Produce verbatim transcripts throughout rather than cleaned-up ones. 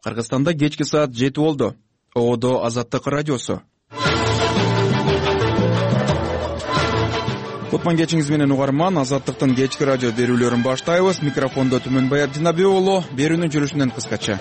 Кыргызстанда кечки саат жети болду. Оодо Азаттык радиосу. Кутман кечиңиз менен угарман. Азаттыктын кечки радио берүүлөрүн баштайбыз. Микрофондо Түмөнбай Абдинабиулу. Берүүнүн жүрүшүнөн кыскача.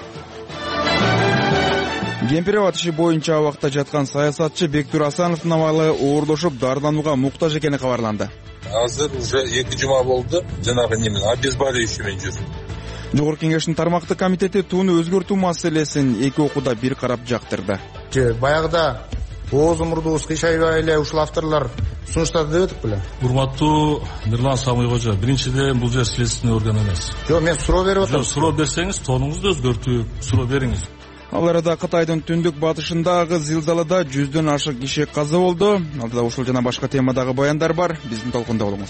Кемпире батышы боюнча абакта жаткан саясатчы Бектур Асановдун абалы оордошуп дарыланууга муктаж экени кабарланды. Азыр уже эки жума болду. Жанагы немен обезболивающиймен жүр. Жогорку кеңештин тармактык комитети тууну өзгөртүү маселесин эки окууда бир карап жактырды. Баягыда ооз мурдубуз кыйшайбай эле ушул авторлор сунуштады деп атып беле. Урматтуу Мирлан Самый кожо, биринчиден бул жер следственный орган эмес. Жок, мен суроо берип атам. Жок, суроо берсеңиз, тонуңузду өзгөртүп суроо бериңиз. Ал арада Кытайдын түндүк батышындагы зилзалада жүздөн ашык киши каза болду. Алдыда ушул жана башка темадагы баяндар бар. Биздин толкунда болуңуз.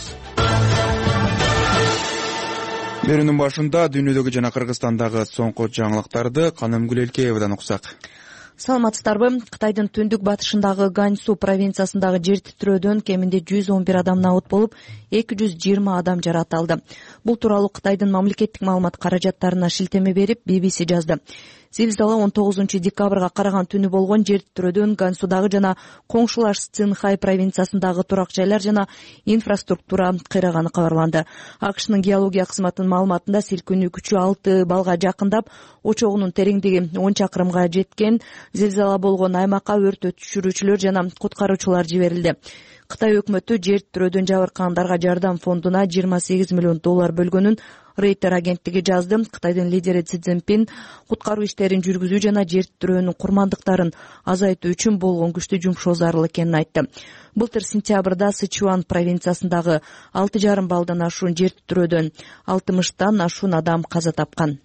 Берүүнүн башында дүйнөдөгү жана Кыргызстандагы соңку жаңылыктарды Каным Гүлелкеевадан уксак. Саламатсыздарбы? Кытайдын түндүк батышындагы Ганьсу провинциясындагы жер титирөөдөн кеминде жүз он бир адам набыт болуп, эки жүз жыйырма адам жаракат алды. Бул тууралуу Кытайдын мамлекеттик маалымат каражаттарына шилтеме берип би би си жазды. Зилзала он тогузунчу декабрга караган түнү болгон жер титирөөдөн Ганьсудагы жана коңшулаш Цинхай провинциясындагы турак жайлар жана инфраструктура кыйраганы кабарланды. АКШнын геология кызматынын маалыматында силкинүү күчү алты балга жакындап, очогунун тереңдиги он чакырымга жеткен. Зилзала болгон аймакка өрт өчүрүүчүлөр жана куткаруучулар жиберилди. Кытай өкмөтү жер титирөөдөн жабыркагандарга жардам фондуна жыйырма сегиз миллион доллар бөлгөнүн Рейтер агенттиги жазды. Кытайдын лидери Си Цзиньпин куткаруу иштерин жүргүзүү жана жер титирөөнүн курмандыктарын азайтуу үчүн болгон күчтү жумшоо зарыл экенин айтты. Былтыр сентябрда Сычуан провинциясындагы алты жарым балдан ашуун жер титирөөдөн алтымыштан ашуун адам каза тапкан.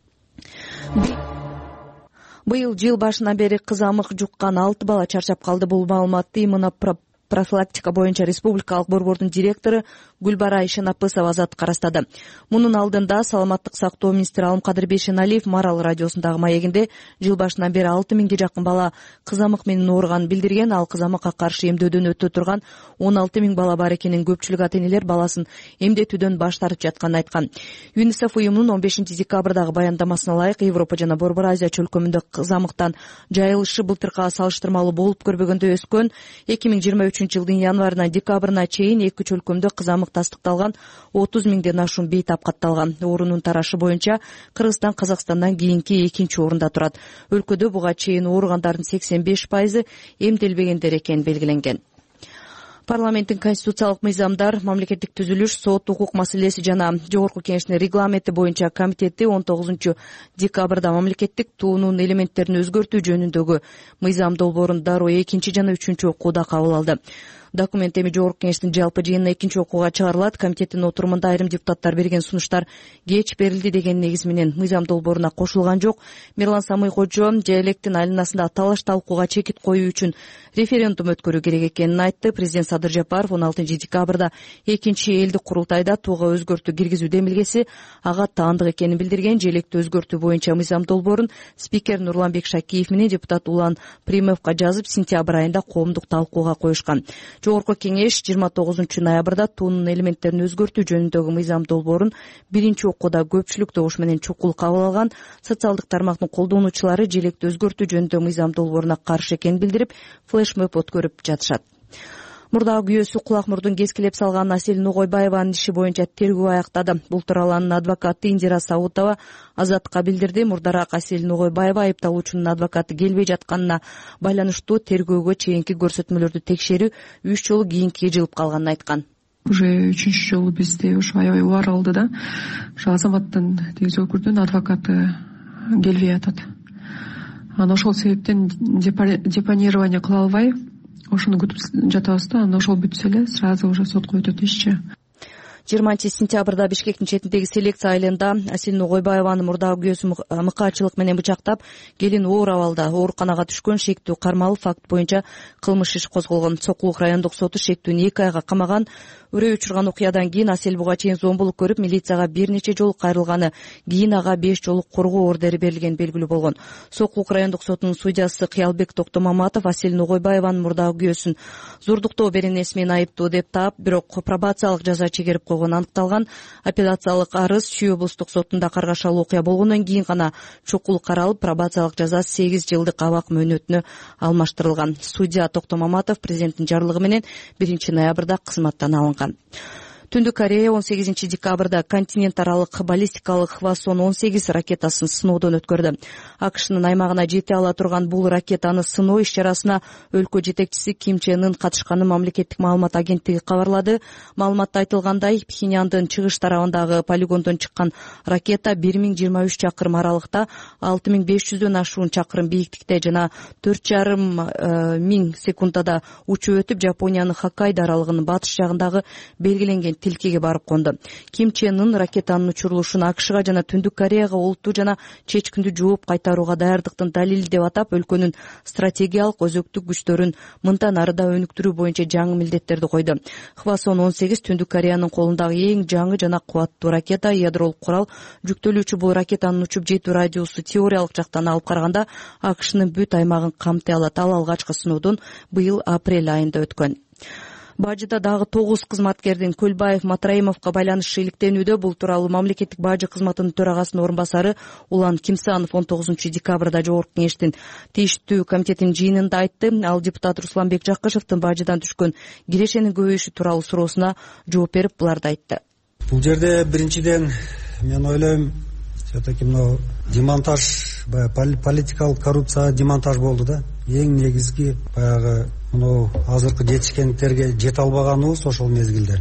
Быйыл жыл башынан бери кызамык жуккан алты бала чарчап калды. Бул маалыматты иммунопрофилактика боюнча республикалык борбордун директору Гүлбара Ишенапысова Азаттыкка растады. Мунун алдында саламаттык сактоо министри Алымкадыр Бейшеналиев Марал радиосундагы маегинде жыл башынан бери алты миңге жакын бала кызамык менен ооруганын билдирген. Ал кызамыкка каршы эмдөөдөн өтө турган он алты миң бала бар экенин, көпчүлүк ата-энелер баласын эмдетүүдөн баш тартып жатканын айткан. ЮНИСЕФ уюмунун он бешинчи декабрдагы баяндамасына ылайык Европа жана Борбор Азия чөлкөмүндө кызамыктан жайылышы былтыркыга салыштырмалуу болуп көрбөгөндө өскөн. эки миң жыйырма үчүнчү жылдын январынан декабрына чейин эки чөлкөмдө кызамык тастыкталган отуз миңден ашуун бейт апкатталган. Оорунун тарашы боюнча Кыргызстан Казакстандан кийинки экинчи орунда турат. Өлкөдө буга чейин ооругандардын сексен беш пайызы эмделбегендер экени белгиленген. Парламенттин конституциялык мыйзамдар, мамлекеттик түзүлүш, сот, укук маселеси жана жогорку кеңештин регламенти боюнча комитети он тогузунчу декабрда мамлекеттик туунун элементтерин өзгөртүү жөнүндөгү мыйзам долбоорун дароо экинчи жана үчүнчү окууда кабыл алды. Документ эми жогорку кеңештин жалпы жыйынына экинчи окууга чыгарылат. Комитеттин отурумунда айрым депутаттар берген сунуштар кеч берилди деген негиз менен мыйзам долбооруна кошулган жок. Мирлан Самый кожо Желектин айланасында талаш талкууга чекит коюу үчүн референдум өткөрүү керек экенин айтты. Президент Садыр Жапаров он алтынчы декабрда экинчи элдик курултайда тууга өзгөртүү киргизүү демилгеси ага таандык экенин билдирген. Желекти өзгөртүү боюнча мыйзам долбоорун спикер Нурланбек Шакиев менен депутат Улан Примовго жазып, сентябрь айында коомдук талкууга коюшкан. Жогорку кеңеш жыйырма тогузунчу ноябрда туунун элементтерин өзгөртүү жөнүндөгү мыйзам долбоорун биринчи окууда көпчүлүк добуш менен чукул кабыл алган. Социалдык тармактын колдонуучулары желекти өзгөртүү жөнүндөгү мыйзам долбооруна каршы экенин билдирип, флешмоб өткөрүп жатышат. Мурдагы күйөөсү кулак мурдун кескилеп салган Асель Нугойбаеванын иши боюнча тергөө аяктады. Бул тууралуу анын адвокаты Индира Саутова Азаттыкка билдирди. Мурдараак Асель Нугойбаева айыпталуучунун адвокаты келбей жатканына байланыштуу тергөөгө чейинки көрсөтмөлөрдү текшерүү үч жолу кийинки жылып калганын айткан. Уже үчүнчү жолу бизде ушу аябай убар алды да. Ушу азаматтын тегиз өкүрдүн адвокаты келбей атат. Анан ошол себептен депонирование кыла албай ошону күтүп жатабыз да. Анан ошол бүтсө эле сразу уже сотко өтөт ишчи. жыйырманчы сентябрда Бишкектин четиндеги селекция айылында Асель Нугойбаеванын мурдагы күйөөсү мыкаачылык менен бычактап, келин оор абалда ооруканага түшкөн. Шектүү кармалып факт боюнча кылмыш иш козголгон. Сокулук райондук соту шектүүнү эки айга камаган. Үрөй учурган окуядан кийин Асель буга чейин зомбулук көрүп, милицияга бир нече жолу кайрылганы, кийин ага беш жолу коргоо ордери берилгени белгилүү болгон. Сокулук райондук сотунун судьясы Кыялбек Токтомаматов Асель Нугойбаеванын мурдагы күйөөсүн зурдуктоо беренеси менен айыптуу деп таап, бирок пробациялык жаза чегерип чокулгону аныкталган. Апелляциялык арыз Чүй облустук сотунда каргашалуу окуя болгондон кийин гана чокул каралып, пробациялык жаза сегиз жылдык абак мөөнөтүнө алмаштырылган. Судья Токтом Маматов президенттин жарлыгы менен биринчи ноябрда кызматтан алынган. Түндүк Корея он сегизинчи декабрда континент аралык баллистикалык Хвасон он сегиз ракетасын сыноодон өткөрдү. АКШнын аймагына жете ала турган бул ракетаны сыноо иш-чарасына өлкө жетекчиси Ким Чен Ын катышканын мамлекеттик маалымат агенттиги кабарлады. Маалыматта айтылгандай, Пхеньяндын чыгыш тарабындагы полигондон чыккан ракета бир миң жыйырма үч чакырым аралыкта алты миң беш жүздөн ашуун чакырым бийиктикте жана төрт жарым миң секундада учуп өтүп, Жапониянын Хоккайдо аралыгынын батыш жагындагы белгиленген тилкеге барып конду. Ким Чен Ын ракетанын учурулушун АКШга жана Түндүк Кореяга олуттуу жана чечкиндүү жооп кайтарууга даярдыктын далили деп атап, өлкөнүн стратегиялык өзөктүк күчтөрүн мындан ары да өнүктүрүү боюнча жаңы милдеттерди койду. Хвасон он сегиз Түндүк Кореянын колундагы эң жаңы жана кубаттуу ракета, ядролук курал жүктөлүүчү. Бул ракетанын учуп жетүү радиусу теориялык жактан алып караганда АКШнын бүт аймагын камтый алат. Ал алгачкы сыноодон быйыл апрель айында өткөн. Бажыда дагы тогуз кызматкердин Көлбаев Матраимовго байланышы иликтенүүдө. Бул тууралуу мамлекеттик бажы кызматынын төрагасынын орун басары Улан Кимсанов он тогузунчу декабрда жогорку кеңештин тийиштүү комитетинин жыйынында айтты. Ал депутат Русланбек Жакышевдин бажыдан түшкөн кирешенин көбөйүшү тууралуу суроосуна жооп берип буларды айтты. Бул жерде биринчиден мен ойлойм, все-таки мына демонтаж, политикалык коррупция демонтаж болду да. Эң негизги баягы мына азыркы жетишкендиктерге жете албаганыбыз ошол мезгилде.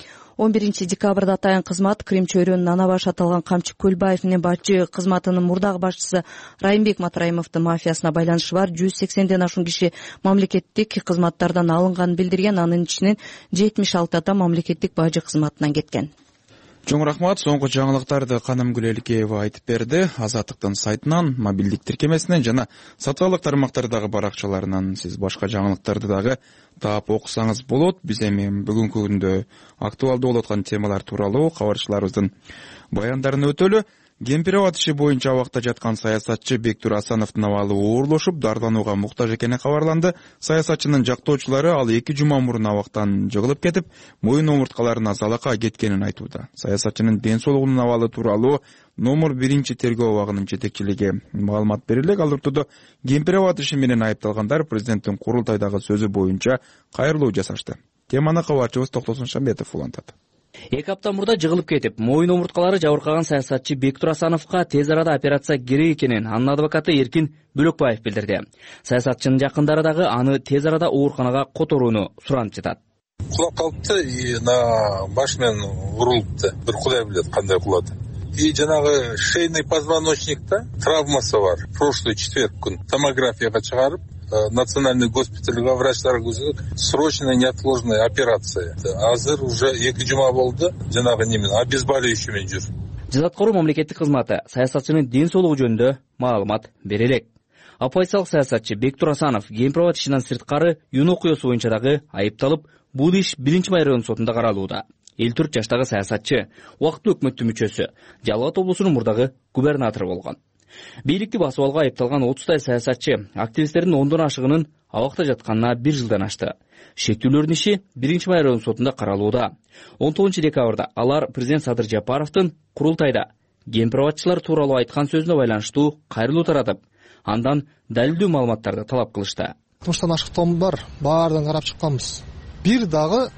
он биринчи декабрда атайын кызмат Крим чөйрөнүн ана башы аталган Камчы Көлбаев менен бажы кызматынын мурдагы башчысы Райымбек Матраимовдун мафиясына байланышы бар жүз сексенден ашуун киши мамлекеттик кызматтардан алынганын билдирген. Анын ичинен жетимиш алты адам мамлекеттик бажы кызматынан кеткен. Чоң рахмат. Соңку жаңылыктарды Каным Гүлеликеева айтып берди. Азаттыктын сайтынан, мобилдик тиркемесинен жана сатып тармактардагы баракчаларынан сиз башка жаңылыктарды дагы таап окусаңыз болот. Биз эми бүгүнкү күндө актуалдуу болуп аткан темалар тууралуу кабарчыларыбыздын баяндарын өтөлү. Кемпирабад иши боюнча абакта жаткан саясатчы Бектур Асановдун абалы оорлошуп, дарданууга муктаж экени кабарланды. Саясатчынын жактоочулары ал эки жума мурун абактан жыгылып кетип, моюн омурткаларына залака кеткенин айтууда. Саясатчынын ден соолугунун абалы тууралуу номер биринчи тергөө абагынын жетекчилиги маалымат берилек. Ал ортодо Кемпирабад иши менен айыпталгандар президенттин курултайдагы сөзү боюнча кайрылуу жасашты. Теманы кабарчыбыз Токтосун Шамбетов улантат. Эки апта мурда жыгылып кетип, моюн омурткалары жабыркаган саясатчы Бектур Асановго тез арада операция керек экенин анын адвокаты Эркин Бөлөкбаев билдирди. Саясатчынын жакындары дагы аны тез арада ооруканага которууну суранып жатат. Кулап калыпты, и на башымен урулупту. Бир Кудай билет кандай кулады. И жанагы шейный позвоночникте травмасы бар. Прошлый четверг күн томографияга чыгарып, национальный госпитальга врачлар көзү срочная неотложная операция. Азыр уже эки жума болду. Жанагы немен обезболивающий менен жүр. Жазаткоруу мамлекеттик кызматы саясатчынын ден соолугу жөнүндө маалымат бере элек. Оппозициялык саясатчы Бектур Асанов Кемпирабад ишинен сырткары юн окуясы боюнча дагы айыпталып, бул иш биринчи майрон сотунда каралууда. элүү төрт жаштагы саясатчы убактылуу өкмөттүн мүчөсү, Жалал Абад облусунун мурдагы губернатору болгон. Бийликти басып алууга айыпталган отуздай саясатчы активисттердин ондон ашыгынын абакта жатканына бир жылдан ашты. Шектүүлөрдүн иши биринчи майрон сотунда каралууда. он тогузунчу декабрда алар президент Садыр Жапаровдун курултайда кемпирабадчылар тууралуу айткан сөзүнө байланыштуу кайрылуу таратып, андан далилдүү маалыматтарды талап кылышты. Тумуштан ашыктоом бар, баардыгын карап чыкканбыз. Бир дагы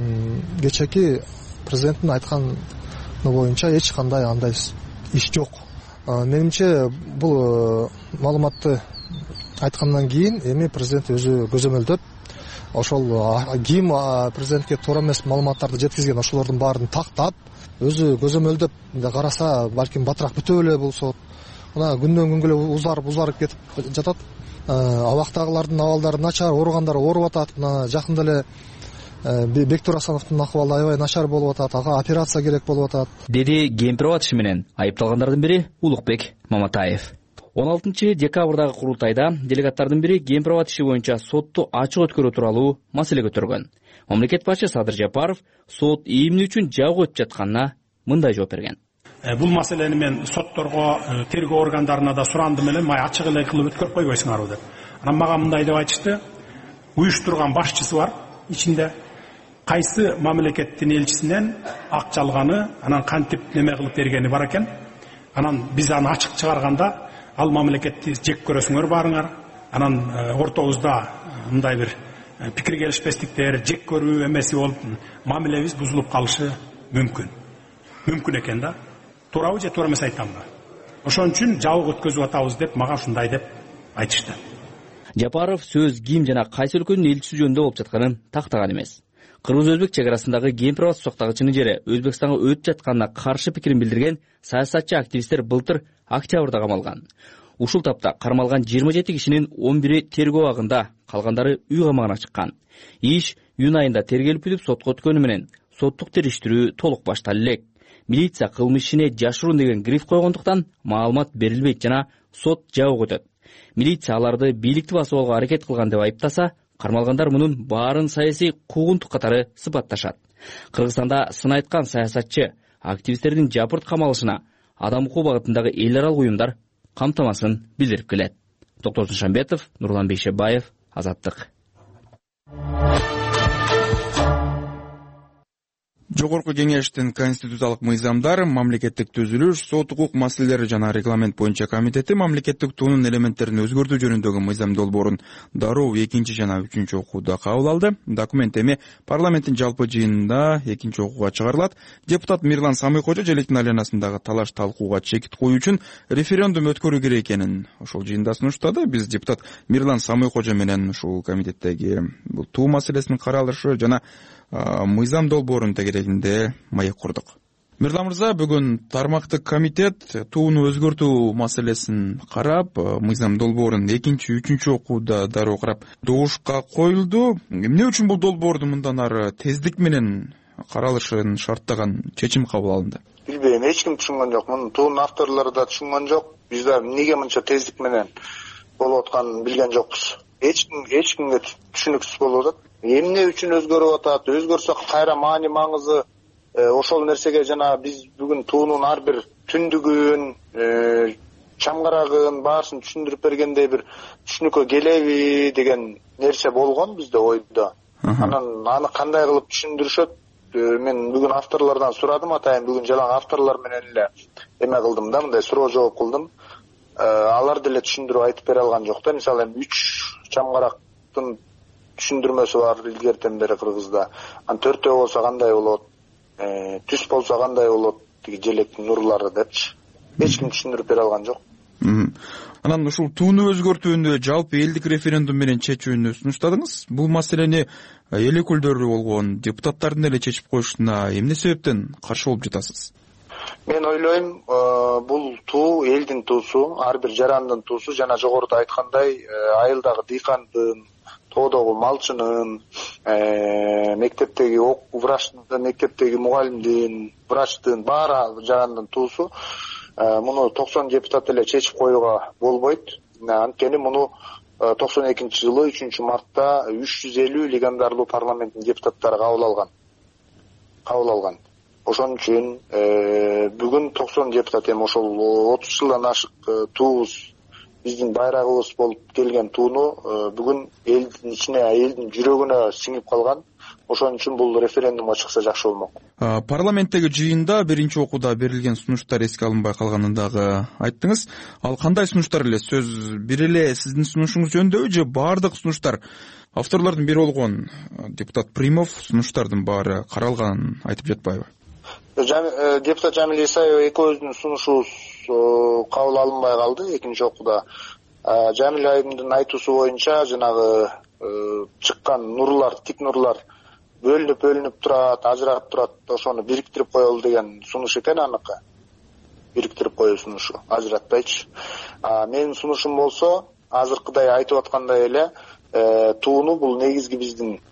кечеки президенттин айтканы боюнча эч кандай андай иш жок. Менимче бул маалыматты айткандан кийин эми президент өзү көзөмөлдөп, ошол ким президентке туура эмес маалыматтарды жеткизген ошолордун баарын тактап, өзү көзөмөлдөп караса, балким батыраак бүтө эле болсо, мына күндөн күнгө эле узарып узарып кетип жатат. Абактагылардын абалдары начар, ооругандар ооруп атат. Мына жакында эле Бектур Асановдун акыбалы аябай начар болуп атат, ага операция керек болуп атат, деди Кемпирабад иши менен айыпталгандардын бири Улукбек Маматаев. он алтынчы декабрдагы курултайда делегаттардын бири Кемпирабад иши боюнча сотту ачык өткөрүү тууралуу маселе көтөргөн. Мамлекет башчы Садыр Жапаров сот ийимни үчүн жагып өтүп жатканына мындай жооп берген. Бул маселени мен сотторго, тергөө органдарына да сурандым эле, май ачык эле кылып өткөрүп койбойсуңарбы деп. Анан мага мындай деп айтышты: уюштурган башчысы бар ичинде, кайсы мамлекеттин элчисинен акча алганы, анан кантип неме кылып бергени бар экен. Анан биз аны ачык чыгарганда ал мамлекетти жек көрөсүңөр баарыңар. Анан ортобузда мындай бир пикир келишпестиктер, жек көрүү эмеси болуп, мамилебиз бузулуп калышы мүмкүн. Мүмкүн экен да. Туурабы же туура эмес айтамбы? Ошон үчүн жабык өткөзүп атабыз деп мага ушундай деп айтышты. Жапаров сөз ким жана кайсы өлкөнүн элчиси жөнүндө болуп жатканын тактаган эмес. Кыргыз-өзбек чек арасындагы Кемпир-Абад соктагычынын жери Өзбекстанга өтүп жатканына каршы пикирин билдирген саясатчы активисттер былтыр октябрда камалган. Ушул тапта кармалган жыйырма жети кишинин он бири тергөө абагында, калгандары үй камагына чыккан. Иш июнь айында тергелип бүтүп сотко өткөнү менен соттук териштирүү толук башталып элек. Милиция кылмыш ишине жашыруун деген гриф койгондуктан маалымат берилбейт жана сот жабык өтөт. Милиция аларды бийликти басууга аракет кылган деп айыптаса, кармалгандар мунун баарын саясий куугунтук катары сыпатташат. Кыргызстанда сын айткан саясатчы активисттердин жапырт камалышына адам укугу багытындагы эл аралык уюмдар камтамасын билдирип келет. Доктор Шамбетов, Нурлан Бейшебаев, Азаттык. Жогорку кеңештин конституциялык мыйзамдар, мамлекеттик түзүлүш, сот укук маселелери жана регламент боюнча комитети мамлекеттик туунун элементтерин өзгөртүү жөнүндөгү мыйзам долбоорун дароо экинчи жана үчүнчү окууда кабыл алды. Документ эми парламенттин жалпы жыйынында экинчи окууга чыгарылат. Депутат Мирлан Самыйкожо желектин айланасындагы талаш талкууга чекит коюу үчүн референдум өткөрүү керек экенин ошол жыйында сунуштады. Биз депутат Мирлан Самыйкожо менен ушул комитеттеги бул туу маселесин каралышы жана мыйзам долбоорунун тегерегинде маек курдук. Мирлан мырза, бүгүн тармактык комитет тууну өзгөртүү маселесин карап, мыйзам долбоорун экинчи, үчүнчү окууда дароо карап добушка коюлду. Эмне үчүн бул долбоорду мындан ары тездик менен каралышын шарттаган чечим кабыл алынды? Билбейм, эч ким түшүнгөн жок. Муну туунун авторлору да түшүнгөн жок. Биз да эмнеге мынча тездик менен болуп атканын билген жокпуз. Эч ким эч кимге түшүнүксүз болуп атат. Эмне үчүн өзгөрүп атат? Өзгөрсө кайра маани маңызы ошол нерсеге жана биз бүгүн туунун ар бир түндүгүн, чамгарагын баарысын түшүндүрүп бергендей бир түшүнүккө келеби деген нерсе болгон бизде ойдо. Анан аны кандай кылып түшүндүрүшөт? Мен бүгүн авторлордон сурадым, атайын бүгүн жалаң авторлор менен эле эме кылдым да, мындай суроо жооп кылдым. Алар деле түшүндүрүп айтып бере алган жок да. Мисалы эми үч чамгарактын түшүндүрмөсү бар илгертен бери Кыргызда. Ан төртөө болсо кандай болот? Түз болсо кандай болот? Тиги желектин нурлары депчи. Эч ким түшүндүрүп бере алган жок. Анан ушул тууну өзгөртүүнү жалпы элдик референдум менен чечүүнү сунуштадыңыз. Бул маселени эл өкүлдөрү болгон депутаттардын эле чечип коюшуна эмне себептен каршы болуп жатасыз? Мен ойлойм, бул туу элдин туусу, ар бир жарандын туусу, жана жогоруда айткандай, айылдагы дыйкандын, тоодогу малчынын, мектептеги врачтын, мектептеги мугалимдин, врачтын, баары жарандын туусу. Муну токсон депутат эле чечип коюуга болбойт. Анткени муну токсон экинчи жылы үчүнчү мартта үч жүз элүү легендарлуу парламенттин депутаттары кабыл алган. Кабыл алган. Ошон үчүн бүгүн токсон депутат эми ошол отуз жылдан ашык туубуз, биздин байрагыбыз болуп келген тууну бүгүн элдин ичине, элдин жүрөгүнө сиңип калган. Ошон үчүн бул референдумга чыкса жакшы болмок. Парламенттеги жыйында биринчи окууда берилген сунуштар эске алынбай калганын дагы айттыңыз. Ал кандай сунуштар эле? Сөз бир эле сиздин сунушуңуз жөнүндө же баардык сунуштар? Авторлордун бири болгон депутат Примов сунуштардын баары каралганын айтып жатпайбы? Депутат Жамил Исаев экөөбүздүн сунушубуз кабыл алынбай калды экинчи окууда. Жамил айымдын айтуусу боюнча жанагы чыккан нурлар, тик нурлар бөлүнүп бөлүнүп турат, ажырап турат, ошону бириктирип коелу деген сунуш экен аныкы. Бириктирип коюу сунушу, ажыратпайчы. Менин сунушум болсо, азыркыдай айтып аткандай эле, тууну бул негизги биздин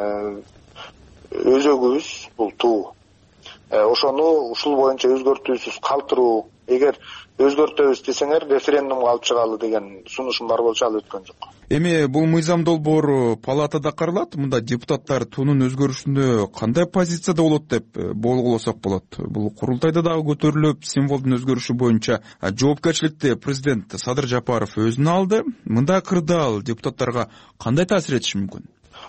өзөгүбүз, бул туу. Ошону ушул боюнча өзгөртүүсүз калтыруу, эгер өзгөртөбүз десеңер референдумга алып чыгалы деген сунушум бар болчу, ал өткөн жок. Эми бул мыйзам долбоору палатада каралат. Мында депутаттар туунун өзгөрүшүнө кандай позицияда болот деп болгулосок болот. Бул курултайда дагы көтөрүлүп, символдун өзгөрүшү боюнча жоопкерчиликти президент Садыр Жапаров өзүнө алды. Мында кырдаал депутаттарга кандай таасир этиши мүмкүн?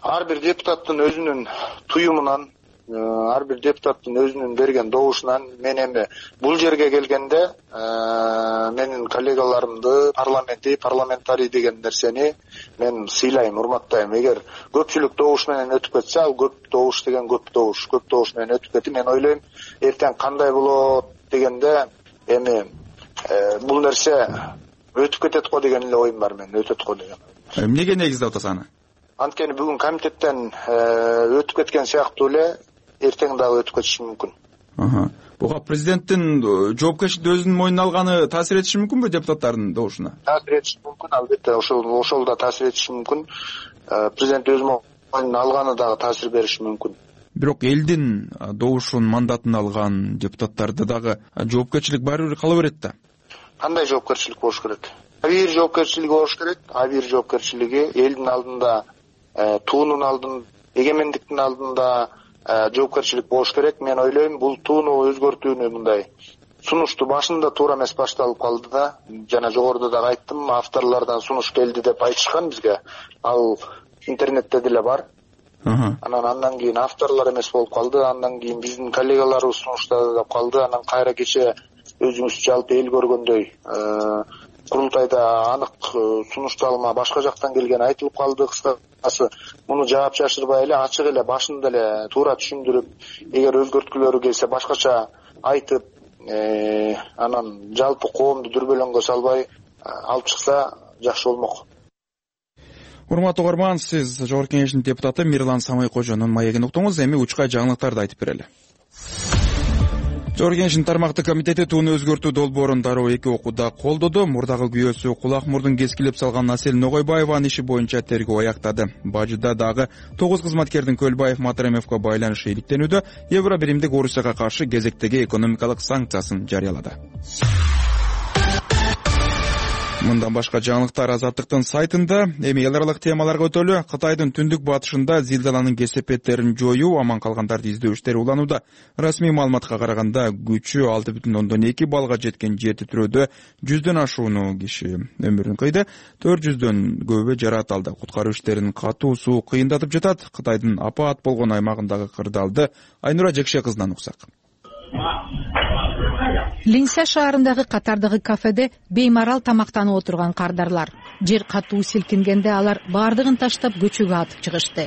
ар бир депутаттын өзүнүн туюмунан, ар бир депутаттын өзүнүн берген добушунан мен эми бул жерге келгенде менин коллегаларымды, парламенти, парламентарий деген нерсени мен сыйлайм, урматтайм. Эгер көпчүлүк добуш менен өтүп кетсе, ал көп добуш деген көп добуш, көп добуш менен өтүп кетти. Мен ойлойм, эртең кандай болот дегенде эми бул нерсе өтүп кетет го деген эле оюм бар, мен өтөт го деген. Эмнеге негиздеп атасыз аны? Анткени бүгүн комитеттен өтүп кеткен сыяктуу эле эртең дагы өтүп кетиши мүмкүн. Буга президенттин жоопкерчиликти өзүнүн мойнуна алганы таасир этиши мүмкүнбү депутаттардын добушуна? Таасир этиши мүмкүн, албетте, ошол ошол да таасир этиши мүмкүн. Президент өз мойнуна алганы дагы таасир бериши мүмкүн. Бирок элдин добушун, мандатын алган депутаттарды дагы жоопкерчилик баары бир кала берет да. Кандай жоопкерчилик болуш керек? Бир жоопкерчилиги болуш керек. А бир жоопкерчилиги элдин алдында, туунун алдында, эгемендиктин алдында жоопкерчилик болуш керек. Мен ойлойм, бул тууну өзгөртүүнү мындай сунушту башында туура эмес башталып калды да. Жана жогоруда дагы айттым, авторлордон сунуш келди деп айтышкан бизге. Ал интернетте деле бар. Анан андан кийин авторлор эмес болуп калды, андан кийин биздин коллегаларыбыз сунуштады деп калды. Анан кайра кече өзүңүз жалпы эл көргөндөй курултайда анык сунушталма башка жактан келгени айтылып калды. Кыскасы, муну жаап жашырбай эле, ачык эле, башында эле туура түшүндүрүп, эгер өзгөрткүлөрү келсе башкача айтып, анан жалпы коомду дүрбөлөңгө салбай алып чыкса жакшы болмок. Урматтуу угарман, сиз Жогорку Кеңештин депутаты Мирлан Самайкожонун маегин уктуңуз. Эми учка жаңылыктарды айтып берели. Жогорку Кеңештин тармактык комитети тууну өзгөртүү долбоорун дароо эки окууда колдоду. Мурдагы күйөөсү кулак мурдун кескилеп салган Асель Ногойбаеванын иши боюнча тергөө аяктады. Бажыда дагы тогуз кызматкердин Көлбаев Матремовго байланышы иликтенүүдө. Евро биримдик Орусияга каршы кезектеги экономикалык санкциясын жарыялады. Мындан башка жаңылыктар Азаттыктын сайтында. Эми эл аралык темаларга өтөлү. Кытайдын түндүк батышында зилзаланын кесепеттерин жоюу, аман калгандарды издөө иштери уланууда. Расмий маалыматка караганда күчү алты бүтүн ондон эки балга жеткен жер титирөөдө жүздөн ашууну киши өмүрүн кыйды. төрт жүздөн көбү жараат алды. Куткаруу иштерин катуу суу кыйындатып жатат. Кытайдын апаат болгон аймагындагы кырдаалды Айнура Жекше кызынан уксак. Линся шаарындагы катардагы кафеде беймарал тамактанып отурган кардарлар. Жер катуу силкингенде алар бардыгын таштап көчөгө атып чыгышты.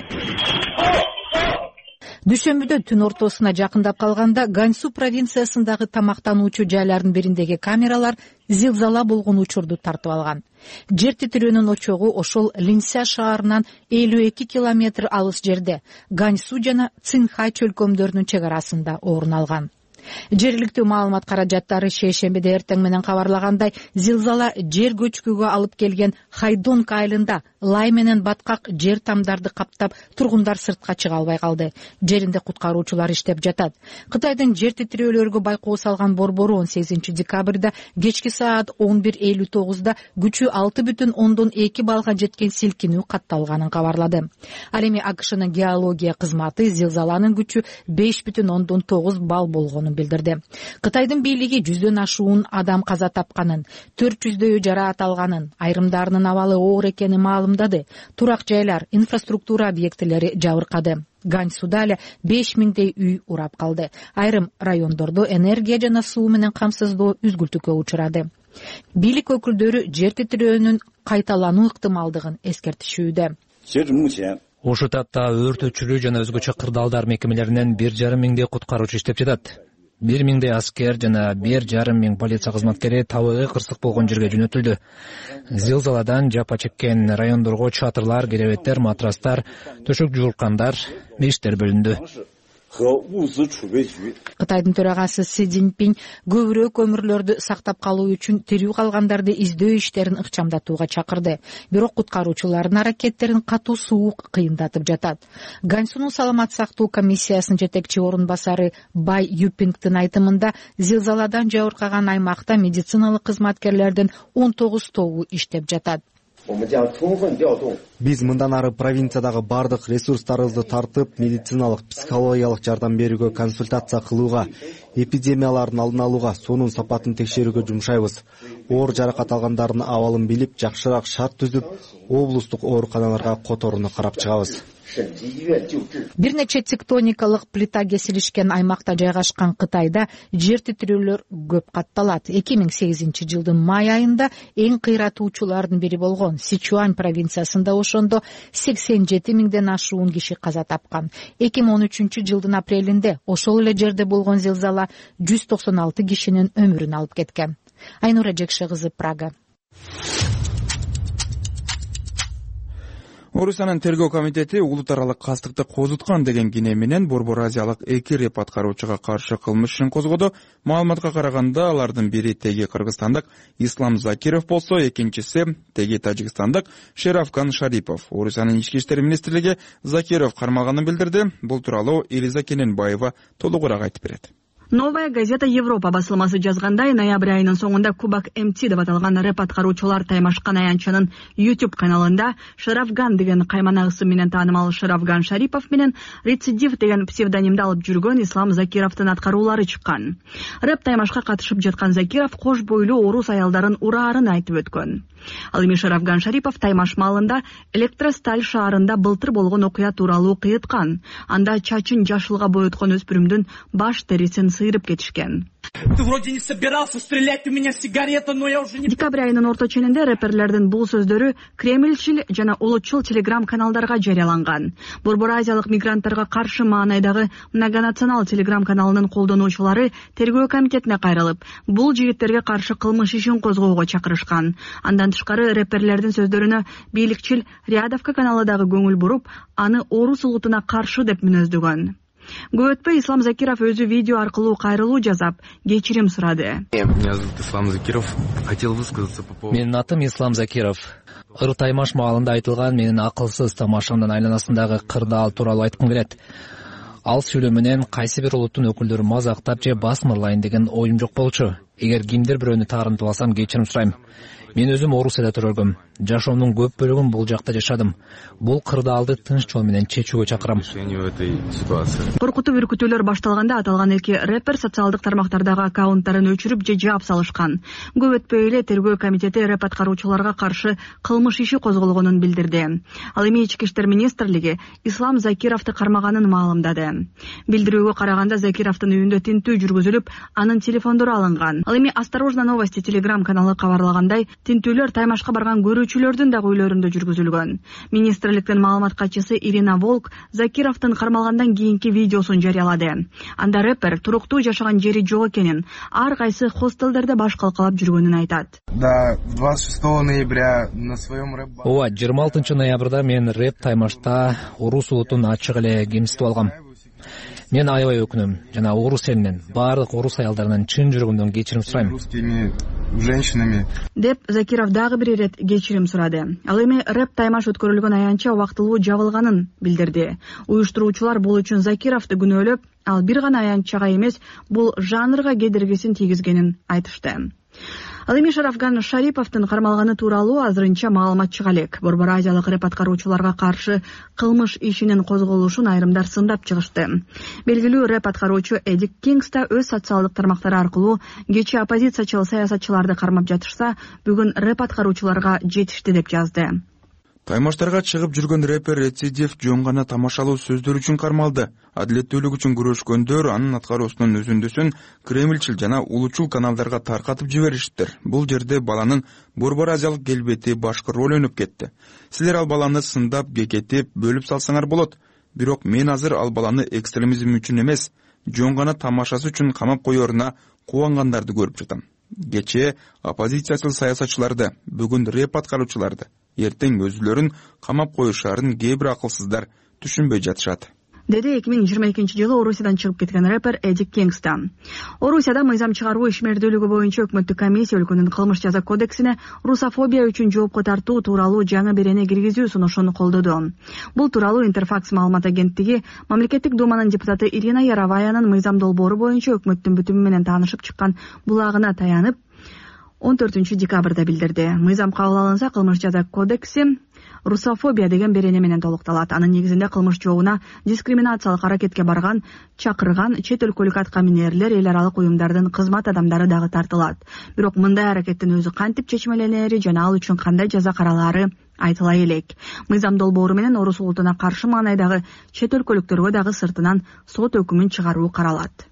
Дүйшөмбүдө түн ортосуна жакындап калганда Ганьсу провинциясындагы тамактануучу жайлардын бириндеги камералар зилзала болгон учурду тартып алган. Жер титирөөнүн очогу ошол Линся шаарынан элүү эки километр алыс жерде, Ганьсу жана Цинхай чөлкөмдөрүнүн чек арасында орун алган. Жергиликтүү маалымат каражаттары шейшембиде эртең менен кабарлагандай, зилзала жер көчкүгө алып келген Хайдонг айылында лай менен баткак жер тамдарды каптап, тургундар сыртка чыга албай калды. Жеринде куткаруучулар иштеп жатат. Кытайдын жер титирөөлөргө байкоо салган борбору он сегизинчи декабрда кечки саат он бир элүү тогузда күчү алты бүтүн ондон эки балга жеткен силкинүү катталганын кабарлады. Ал эми АКШнын геология кызматы зилзаланын күчү беш бүтүн ондон тогуз балл болгонун билдирди. Кытайдын бийлиги жүздөн ашуун адам каза тапканын, төрт жүздөйү жараат алганын, айрымдарынын абалы оор экенин маалымдады. Турак жайлар, инфраструктура объектилери жабыркады. Ганьсуда эле беш миңдей үй урап калды. Айрым райондордо энергия жана суу менен камсыздоо үзгүлтүккө учурады. Бийлик өкүлдөрү жер титирөөнүн кайталануу ыктымалдыгын эскертишүүдө. Ошол тапта өрт өчүрүү жана өзгөчө кырдаалдар мекемелеринен бир жарым миңдей куткаруучу иштеп жатат. бир миңдей аскер жана бир жарым миң полиция кызматкери табигый кырсык болгон жерге жөнөтүлдү. Зилзаладан жапа чеккен райондорго чатырлар, керебеттер, матрастар, төшөк жуулкандар, мештер бөлүндү. Кытайдын төрагасы Си Цзиньпин көбүрөөк көмүрлөрдү сактап калуу үчүн тирүү калгандарды издөө иштерин ыкчамдатууга чакырды. Бирок куткаруучулардын аракеттерин катуу суук кыйындатып жатат. Ганьсунун саламат сактоо комиссиясынын жетекчи орун басары Бай Юпингдин айтымында, зилзаладан жабыркаган аймакта медициналык кызматкерлердин он тогуз тобу иштеп жатат. Биз мындан ары провинциядагы бардык ресурстарыбызды тартып, медициналык, психологиялык жардам берүүгө, консультация кылууга, эпидемиялардын алдын алууга, суунун сапатын текшерүүгө жумшайбыз. Оор жаракат алгандардын абалын билип, жакшыраак шарт түзүп, облустук ооруканаларга которууну карап чыгабыз. бир нече тектоникалык плита кесилишкен аймакта жайгашкан Кытайда жер титирөөлөр көп катталат. эки миң сегизинчи жылдын май айында эң кыйратуучулардын бири болгон Сичуань провинциясында ошондо сексен жети миңден ашуун киши каза тапкан. эки миң он үчүнчү жылдын апрелинде ошол эле жерде болгон зилзала жүз токсон алты кишинин өмүрүн алып кеткен. Айнура Жекше кызы, Прага. Орусиянын тергөө комитети улут аралык кастыкты козуткан деген кине менен Борбор Азиялык эки реп аткаруучуга каршы кылмыш ишин козгоду. Маалыматка караганда алардын бири теги кыргызстандык Ислам Закиров болсо, экинчиси теги тажикстандык Шерафган Шарипов. Орусиянын ички иштер министрлиги Закиров кармалганын билдирди. Бул тууралуу Элиза Кененбаева толугураак айтып берет. Новая газета Европа басылмасы жазгандай, ноябрь айынын соңунда Кубак МТ деп аталган рэп аткаруучулар таймашкан аянтчанын YouTube каналында Шарафган деген каймана ысым менен таанымал Шарафган Шарипов менен Рецидив деген псевдонимди алып жүргөн Ислам Закировдун аткаруулары чыккан. Рэп таймашка катышып жаткан Закиров кош бойлуу орус аялдарын ураарын айтып өткөн. Ал эми Шарафган Шарипов таймаш маалында Электросталь шаарында былтыр болгон окуя тууралуу кыйыткан. Анда чачын жашылга боёткон өспүрүмдүн баш терисин сыйрып кетишкен. Декабрь айынын орто ченинде рэперлердин бул сөздөрү Кремльчил жана улутчул телеграм каналдарга жарыяланган. Борбор Азиялык мигранттарга каршы маанайдагы многонационал телеграм каналынын колдонуучулары тергөө комитетине кайрылып, бул жигиттерге каршы кылмыш ишин козгоого чакырышкан. Андан тышкары рэперлердин сөздөрүнө бийликчил Рядовка каналы дагы көңүл буруп, аны орус улутуна каршы деп мүнөздөгөн. Көп өтпөй Ислам Закиров өзү видео аркылуу кайрылуу жасап, кечирим сурады. Менин атым Ислам Закиров. Ыр таймаш маалында айтылган менин акылсыз тамашамдын айланасындагы кырдаал тууралуу айткым келет. Ал сүйлөө менен кайсы бир улуттун өкүлдөрү мазактап же басмырлайын деген оюм жок болчу. Эгер кимдир бирөөнү таарынтып алсам, кечирим сурайм. Мен өзүм Орусияда төрөлгөм. Жашоомдун көп бөлүгүн бул жакта жашадым. Бул кырдаалды тынч жол менен чечүүгө чакырам. Коркутуп үркүтүүлөр башталганда аталган эки рэпер социалдык тармактардагы аккаунттарын өчүрүп же жаап салышкан. Көп өтпөй эле тергөө комитети рэп аткаруучуларга каршы кылмыш иши козголгонун билдирди. Ал эми ички иштер министрлиги Ислам Закировду кармаганын маалымдады. Билдирүүгө караганда Закировдун үйүндө тинтүү жүргүзүлүп, анын телефондору алынган. Ал эми Осторожно новости телеграм каналы кабарлагандай, тинтүүлөр таймашка барган көрүүчүлөрдүн дагы үйлөрүндө жүргүзүлгөн. Министрликтин маалымат катчысы Ирина Волк Закировдун кармалгандан кийинки видеосун жарыялады. Анда рэпер туруктуу жашаган жери жок экенин, ар кайсы хостелдерде баш калкалап жүргөнүн айтат. Да, двадцать шестого ноября на своем рэп... Ооба, жыйырма алтынчы ноябрда мен рэп таймашта орус улутун ачык эле кемситип алгам. Мен аябай өкүнөм жана орус элинен, баардык орус аялдарынан чын жүрөгүмдөн кечирим сурайм. Русскими женщинами. Деп Закиров дагы бир ирет кечирим сурады. Ал эми рэп таймаш өткөрүлгөн аянтча убактылуу жабылганын билдирди. Уюштуруучулар бул үчүн Закировду күнөөлөп, ал бир гана аянтчага эмес, бул жанрга кедергисин тийгизгенин айтышты. Ал эми Шарафган Шариповдун кармалганы тууралуу азырынча маалымат чыга элек. Борбор Азиялык рэп аткаруучуларга каршы кылмыш ишинин козголушун айрымдар сындап чыгышты. Белгилүү рэп аткаруучу Эдик Кингста өз социалдык тармактары аркылуу кечээ оппозициячыл саясатчыларды кармап жатышса, бүгүн рэп аткаруучуларга жетишти деп жазды. Таймаштарга чыгып жүргөн рэпер Рецидив жөн гана тамашалуу сөздөр үчүн кармалды. Адилеттүүлүк үчүн күрөшкөндөр анын аткаруусунун үзүндүсүн Кремльчил жана улутчул каналдарга таркатып жибериштир. Бул жерде баланын Борбор Азиялык келбети башкы роль өнүп кетти. Силер ал баланы сындап, кекетип, бөлүп салсаңар болот. Бирок мен азыр ал баланы экстремизм үчүн эмес, жөн гана тамашасы үчүн камап коеруна кубангандарды көрүп жатам. Кечээ оппозициячыл саясатчыларды, бүгүн рэп аткаруучуларды, эртең өзүлөрүн камап коюшарын кээ бир акылсыздар түшүнбөй жатышат. Деди эки миң жыйырма экинчи жылы Орусиядан чыгып кеткен рэпер Эдик Кингста. Орусияда мыйзам чыгаруу ишмердүүлүгү боюнча өкмөттүк комиссия өлкөнүн кылмыш жаза кодексине русофобия үчүн жоопко тартуу тууралуу жаңы берени киргизүү сунушун колдоду. Бул тууралуу Интерфакс маалымат агенттиги мамлекеттик думанын депутаты Ирина Яроваянын мыйзам долбоору боюнча өкмөттүн бүтүмү менен таанышып чыккан булагына таянып он төртүнчү декабрда билдирди. Мыйзам кабыл алынса, кылмыш жаза кодекси русофобия деген берене менен толукталат. Анын негизинде кылмыш жообуна дискриминациялык аракетке барган, чакырган чет өлкөлүк атка минерлер, эл аралык уюмдардын кызмат адамдары дагы тартылат. Бирок мындай аракеттин өзү кантип чечмеленери жана ал үчүн кандай жаза каралаары айтыла элек. Мыйзам долбоору менен орус улутуна каршы маанайдагы чет өлкөлүктөргө дагы сыртынан сот өкүмүн чыгаруу каралат.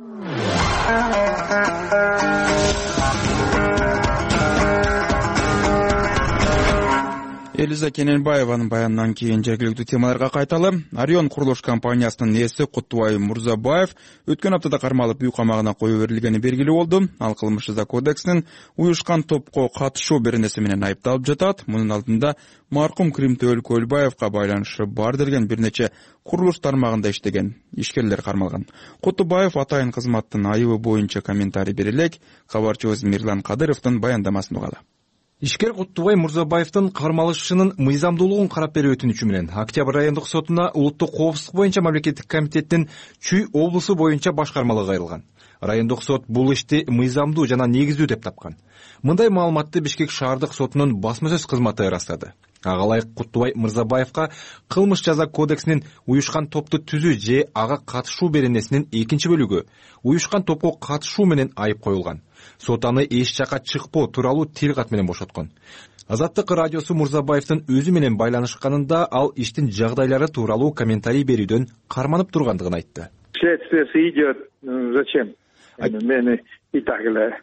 Элиза Кененбаеванын баянынан кийин жергиликтүү темаларга кайталы. Орион курулуш компаниясынын ээси Куттубай Мурзабаев өткөн аптада кармалып үй камагына коюу берилгени белгилүү болду. Ал кылмыш жаза кодексинин уюшкан топко катышуу беренеси менен айыпталып жатат. Мунун алдында маркум Кримтөөл Көлбаевка байланышы бар делген бир нече курулуш тармагында иштеген ишкерлер кармалган. Куттубаев атайын кызматтын айыбы боюнча комментарий бере элек. Кабарчыбыз Мирлан Кадыровдун баяндамасын угалы. Ишкер Куттубай Мурзабаевдин кармалышынын мыйзамдуулугун карап берүү өтүнүчү менен Октябрь райондук сотуна улуттук коопсуздук боюнча мамлекеттик комитеттин Чүй облусу боюнча башкармалыгы кайрылган. Райондук сот бул ишти мыйзамдуу жана негиздүү деп тапкан. Мындай маалыматты Бишкек шаардык сотунун басма сөз кызматы ырастады. Ага ылайык Куттубай Мырзабаевка кылмыш жаза кодексинин уюшкан топту түзүү же ага катышуу беренесинин экинчи бөлүгү уюшкан топко катышуу менен айып коюлган. Сот аны эч жака чыкпоо тууралуу тил кат менен бошоткон. Азаттык радиосу Мурзабаевдин өзү менен байланышканында ал иштин жагдайлары тууралуу комментарий берүүдөн карманып тургандыгын айтты. Следствие идет. Зачем? Мени и так эле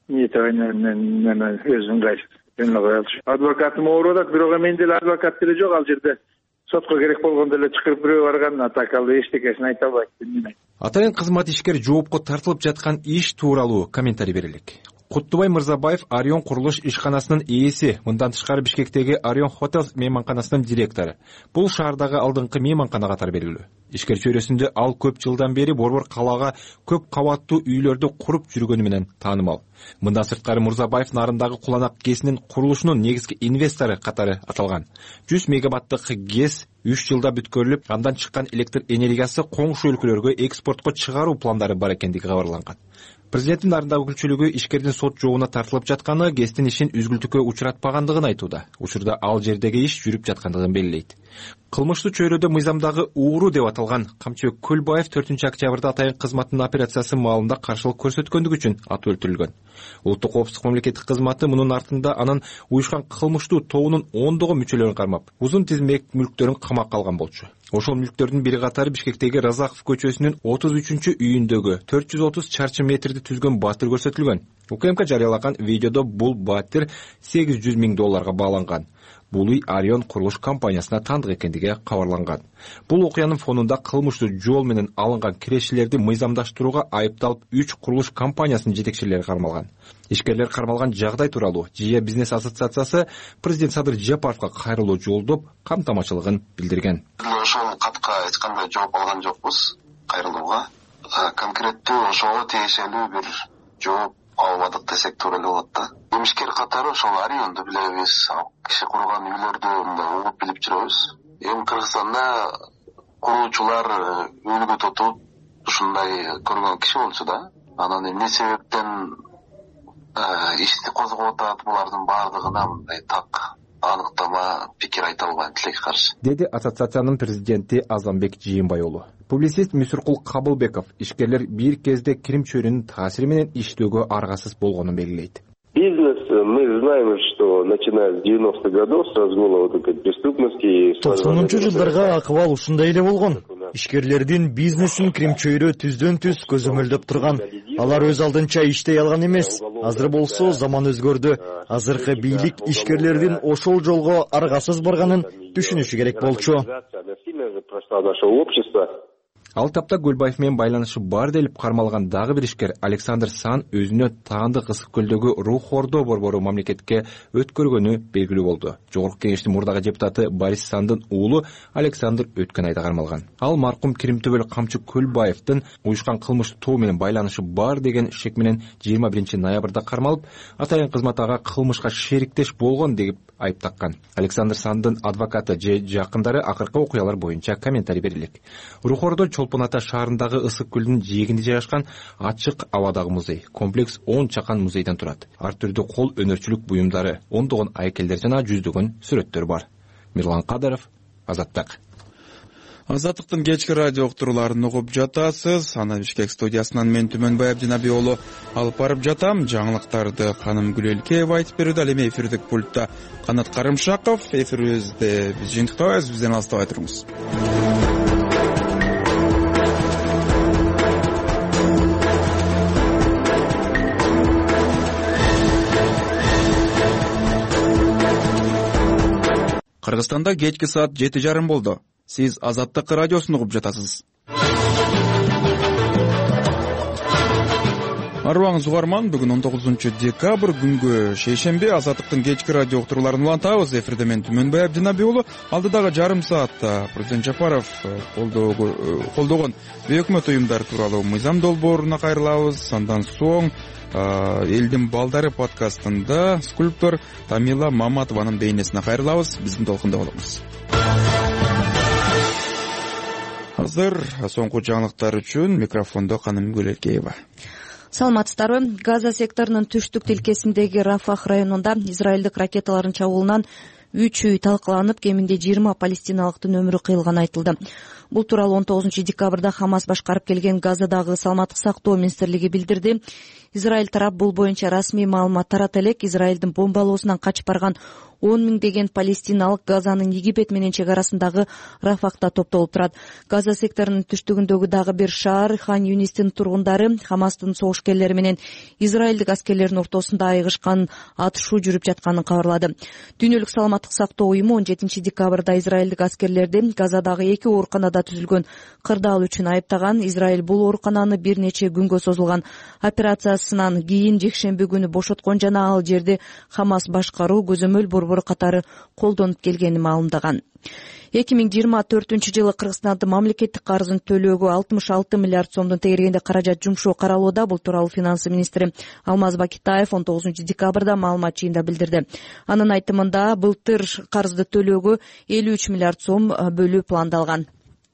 өзүң кайсы. Адвокатым оорудат, бирок мен деле адвокат деле жок ал жерде. Сотко керек болгондо эле чакырып бирөө барган, а так ал эчтекесин айта албайт. Атайын кызмат ишкер жоопко тартылып жаткан иш тууралуу комментарий берелик. Куттубай Мырзабаев Орион курулуш ишканасынын ээси, мындан тышкары Бишкектеги Орион Hotels мейманканасынын директору. Бул шаардагы алдыңкы мейманкана катары белгилүү. Ишкер чөйрөсүндө ал көп жылдан бери Борбор калаага көп кабаттуу үйлөрдү куруп жүргөнү менен таанымал. Мындан сырткары Мурзабаев нарындагы Куланак ГЭСинин курулушунун негизги инвестору катары аталган. жүз мегаваттык ГЭС үч жылда бүткөрүлүп, андан чыккан электр энергиясы коңшу өлкөлөргө экспортко чыгаруу пландары бар экендиги кабарланган. Президенттин нарындагы өкүлчүлүгү ишкердин сот жообуна тартылып жатканы ГЭСтин ишин үзгүлтүккө учуратпагандыгын айтууда. Учурда ал жердеги иш жүрүп жаткандыгын белгилейт. Кылмыштуу чөйрөдө мыйзамдагы ууру деп аталган Камчыбек Көлбаев төртүнчү октябрда атайын кызматтын операциясы маалында каршылык көрсөткөндүгү үчүн атып өлтүрүлгөн. Улуттук коопсуздук мамлекеттик кызматы мунун артында анын уюшкан кылмыштуу тобунун ондогон мүчөлөрүн кармап, узун тизмек мүлктөрүн камакка алган болчу. Ошол мүлктөрдүн бири катары Бишкектеги Разаков көчөсүнүн отуз үчүнчү үйүндөгү төрт жүз отуз чарчы метрди түзгөн баатыр көрсөтүлгөн. УКМК жарыялаган видеодо бул баатыр сегиз жүз миң долларга бааланган. Бул үй Орион курулуш компаниясына таандык экендиги кабарланган. Бул окуянын фонунда кылмыштуу жол менен алынган кирешелерди мыйзамдаштырууга айыпталып үч курулуш компаниясынын жетекчилери кармалган. Ишкерлер кармалган жагдай тууралуу Жия бизнес ассоциациясы президент Садыр Жапаровго кайрылуу жолдоп камтамачылыгын билдирген. Ошол катка эч кандай жооп алган жокпуз кайрылууга. Конкреттүү ошого тиешелүү бир жооп албадык десек туура эле болот да. Эмишкер катары ошол Орионду билебиз, киши курган үйлөрдү мындай угуп билип жүрөбүз. Эми Кыргызстанда куруучулар үлгү тотуп ушундай көргөн киши болчу да. Анан эмне себептен ишти козгоп атат, булардын баардыгына мындай так аныктама пикир айта албайм тилекке каршы, деди ассоциациянын президенти Азамбек Жыйынбай уулу. Публицист Мүсүркул Кабылбеков ишкерлер бир кезде кирим чөйрөнүн таасири менен иштөөгө аргасыз болгонун белгилейт. Бизнес, мы знаем, что начиная с девяностых годов, с разгула вот этой преступности... токсонунчу жылдарга акыбал ушундай эле болгон. Ишкерлердин бизнесин кирим чөйрө түздөн түз көзөмөлдөп турган. Алар өз алдынча иштей алган эмес. Азыр болсо заман өзгөрдү. Азыркы бийлик ишкерлердин ошол жолго аргасыз барганын түшүнүшү керек болчу. Ал тапта Көлбаев менен байланышы бар делип кармалган дагы бир ишкер Александр Сан өзүнө таандык Ысык көлдөгү Рухордо борбору мамлекетке өткөргөнү белгилүү болду. Жогорку кеңештин мурдагы депутаты Борис Сандын уулу Александр өткөн айда кармалган. Ал маркум Киримтөбөл Камчы Көлбаевдин уюшкан кылмыш тобу менен байланышы бар деген шек менен жыйырма биринчи ноябрда кармалып, атайын кызмат ага кылмышка шериктеш болгон деп айып таккан. Александр Сандын адвокаты же жакындары акыркы окуялар боюнча комментарий берилик. Рухордо Чолпон Ата шаарындагы Ысык көлдүн жээгинде жайгашкан ачык абадагы музей. Комплекс он чакан музейден турат. Ар түрдүү кол өнөрчүлүк буюмдары, ондогон айкелдер жана жүздөгөн сүрөттөр бар. Мирлан Кадыров, Азаттык. Азаттыктын кечки радио уктурууларын угуп жатасыз. Аны Бишкек студиясынан мен Түмөнбай Абдинабий уулу алып барып жатам. Жаңылыктарды Каным Гүлелкеева айтып берүүдө. Ал эми эфирдик пультта Канат Карымшаков. Эфирибизде биз жыйынтыктабайбыз, бизден алыстабай туруңуз. Кыргызстанда кечки саат жети жарым болду. Сиз Азаттык радиосун угуп жатасыз. Арыбаңыз угарман, бүгүн он тогузунчу декабрь күнгө шейшемби. Азаттыктын кечки радио уктурууларын улантабыз. Эфирде мен Түмөнбай Абдинабий уулу. Алдыдагы жарым саатта президент Жапаров колдогон өкмөт уюмдары тууралуу мыйзам долбооруна кайрылабыз. Андан соң Элдин балдары подкастында скульптор Тамила Маматованын бейнесине кайрылабыз. Биздин толкунда болуңуз. Азыр соңку жаңылыктар үчүн микрофондо Каным Гүлелкеева. Саламатсыздарбы? Газа секторунун түштүк тилкесиндеги Рафах районунда израилдик ракеталардын чабуулунан үч үй талкаланып, кеминде жыйырма палестиналыктын өмүрү кыйылганы айтылды. Бул тууралуу он тогузунчу декабрда Хамас башкарып келген Газадагы саламаттык сактоо министрлиги билдирди. Израиль тарап бул боюнча расмий маалымат тарата элек. Израилдин бомбалоосунан качып барган он миңдеген палестиналык Газанын Египет менен чек арасындагы Рафахта топтолуп турат. Газа секторунун түштүгүндөгү дагы бир шаар Хан Юнистин тургундары Хамастын согушкерлери менен израилдик аскерлердин ортосунда айыгышкан атышуу жүрүп жатканын кабарлады. Дүйнөлүк саламаттык сактоо уюму он жетинчи декабрда израилдик аскерлерди Газадагы эки ооруканада түзүлгөн кырдаал үчүн айыптаган. Израиль бул оорукананы бир нече күнгө созулган операциясынан кийин жекшемби күнү бошоткон жана ал жерди Хамас башкаруу көзөмөл борбору катары колдонуп келгенин маалымдаган. эки миң жыйырма төртүнчү жылы Кыргызстандын мамлекеттик карызын төлөөгө алтымыш алты миллиард сомдон тегерегинде каражат жумшоо каралууда. Бул тууралуу финансы министри Алмаз Бакитаев он тогузунчу декабрда маалымат жыйында билдирди. Анын айтымында былтыр карызды төлөөгө элүү үч миллиард сом бөлүү пландалган.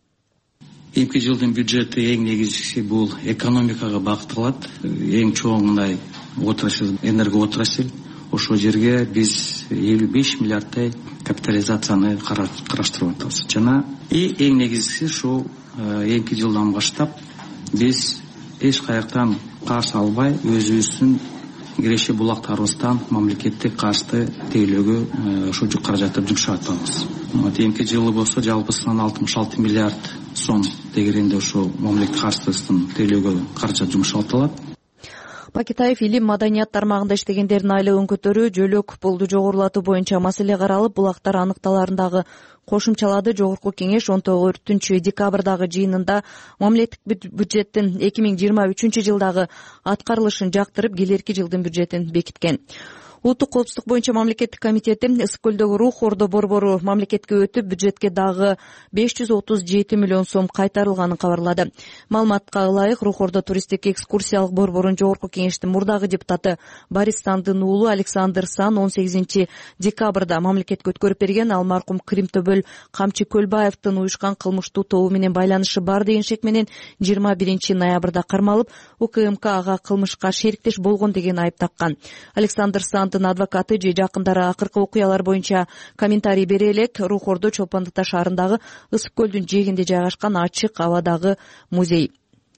Эки жылдын бюджети эң негизгиси бул экономикага багытталат. Эң чоң мындай отрасль энерго отрасль. Ошол жерге биз элүү беш миллиардтай капитализацияны караштырып атабыз. Жана и эң негизгиси ушул эки жылдан баштап биз эч каяктан карыз албай өзүбүздүн киреше булактарыбыздан мамлекеттик карызды тейлөөгө ошол каражатты жумшап атабыз. Эки жылы болсо жалпысынан алтымыш алты миллиард сом тегерегинде ошол мамлекеттик карыздын тейлөөгө каражат жумшалат. Бакитаев илим маданият тармагында иштегендердин айлыгын көтөрүү, жөлөк пулду жогорулатуу боюнча маселе каралып, булактар аныкталарындагы кошумчалады. Жогорку кеңеш он төртүнчү декабрдагы жыйынында мамлекеттик бюджеттин эки миң жыйырма үчүнчү жылдагы аткарылышын жактырып, келерки жылдын бюджетин бекиткен. Улуттук коопсуздук боюнча мамлекеттик комитети Ысык көлдөгү Рух Ордо борбору мамлекетке өтүп, бюджетке дагы беш жүз отуз жети миллион сом кайтарылганын кабарлады. Маалыматка ылайык, Рух Ордо туристтик экскурсиялык борборунун жогорку кеңештин мурдагы депутаты Борис Сандын уулу Александр Сан он сегизинчи декабрда мамлекетке өткөрүп берген. Ал маркум Кримтобөл Камчы Көлбаевдин уюшкан кылмыштуу тобу менен байланышы бар деген шек менен жыйырма биринчи ноябрда кармалып, УКМК ага кылмышка шериктеш болгон деген айып таккан. Александр Сан адвокаты же жакындары акыркы окуялар боюнча комментарий бере элек. Рух Ордо Чолпон Ата шаарындагы Ысык көлдүн жээгинде жайгашкан ачык абадагы музей.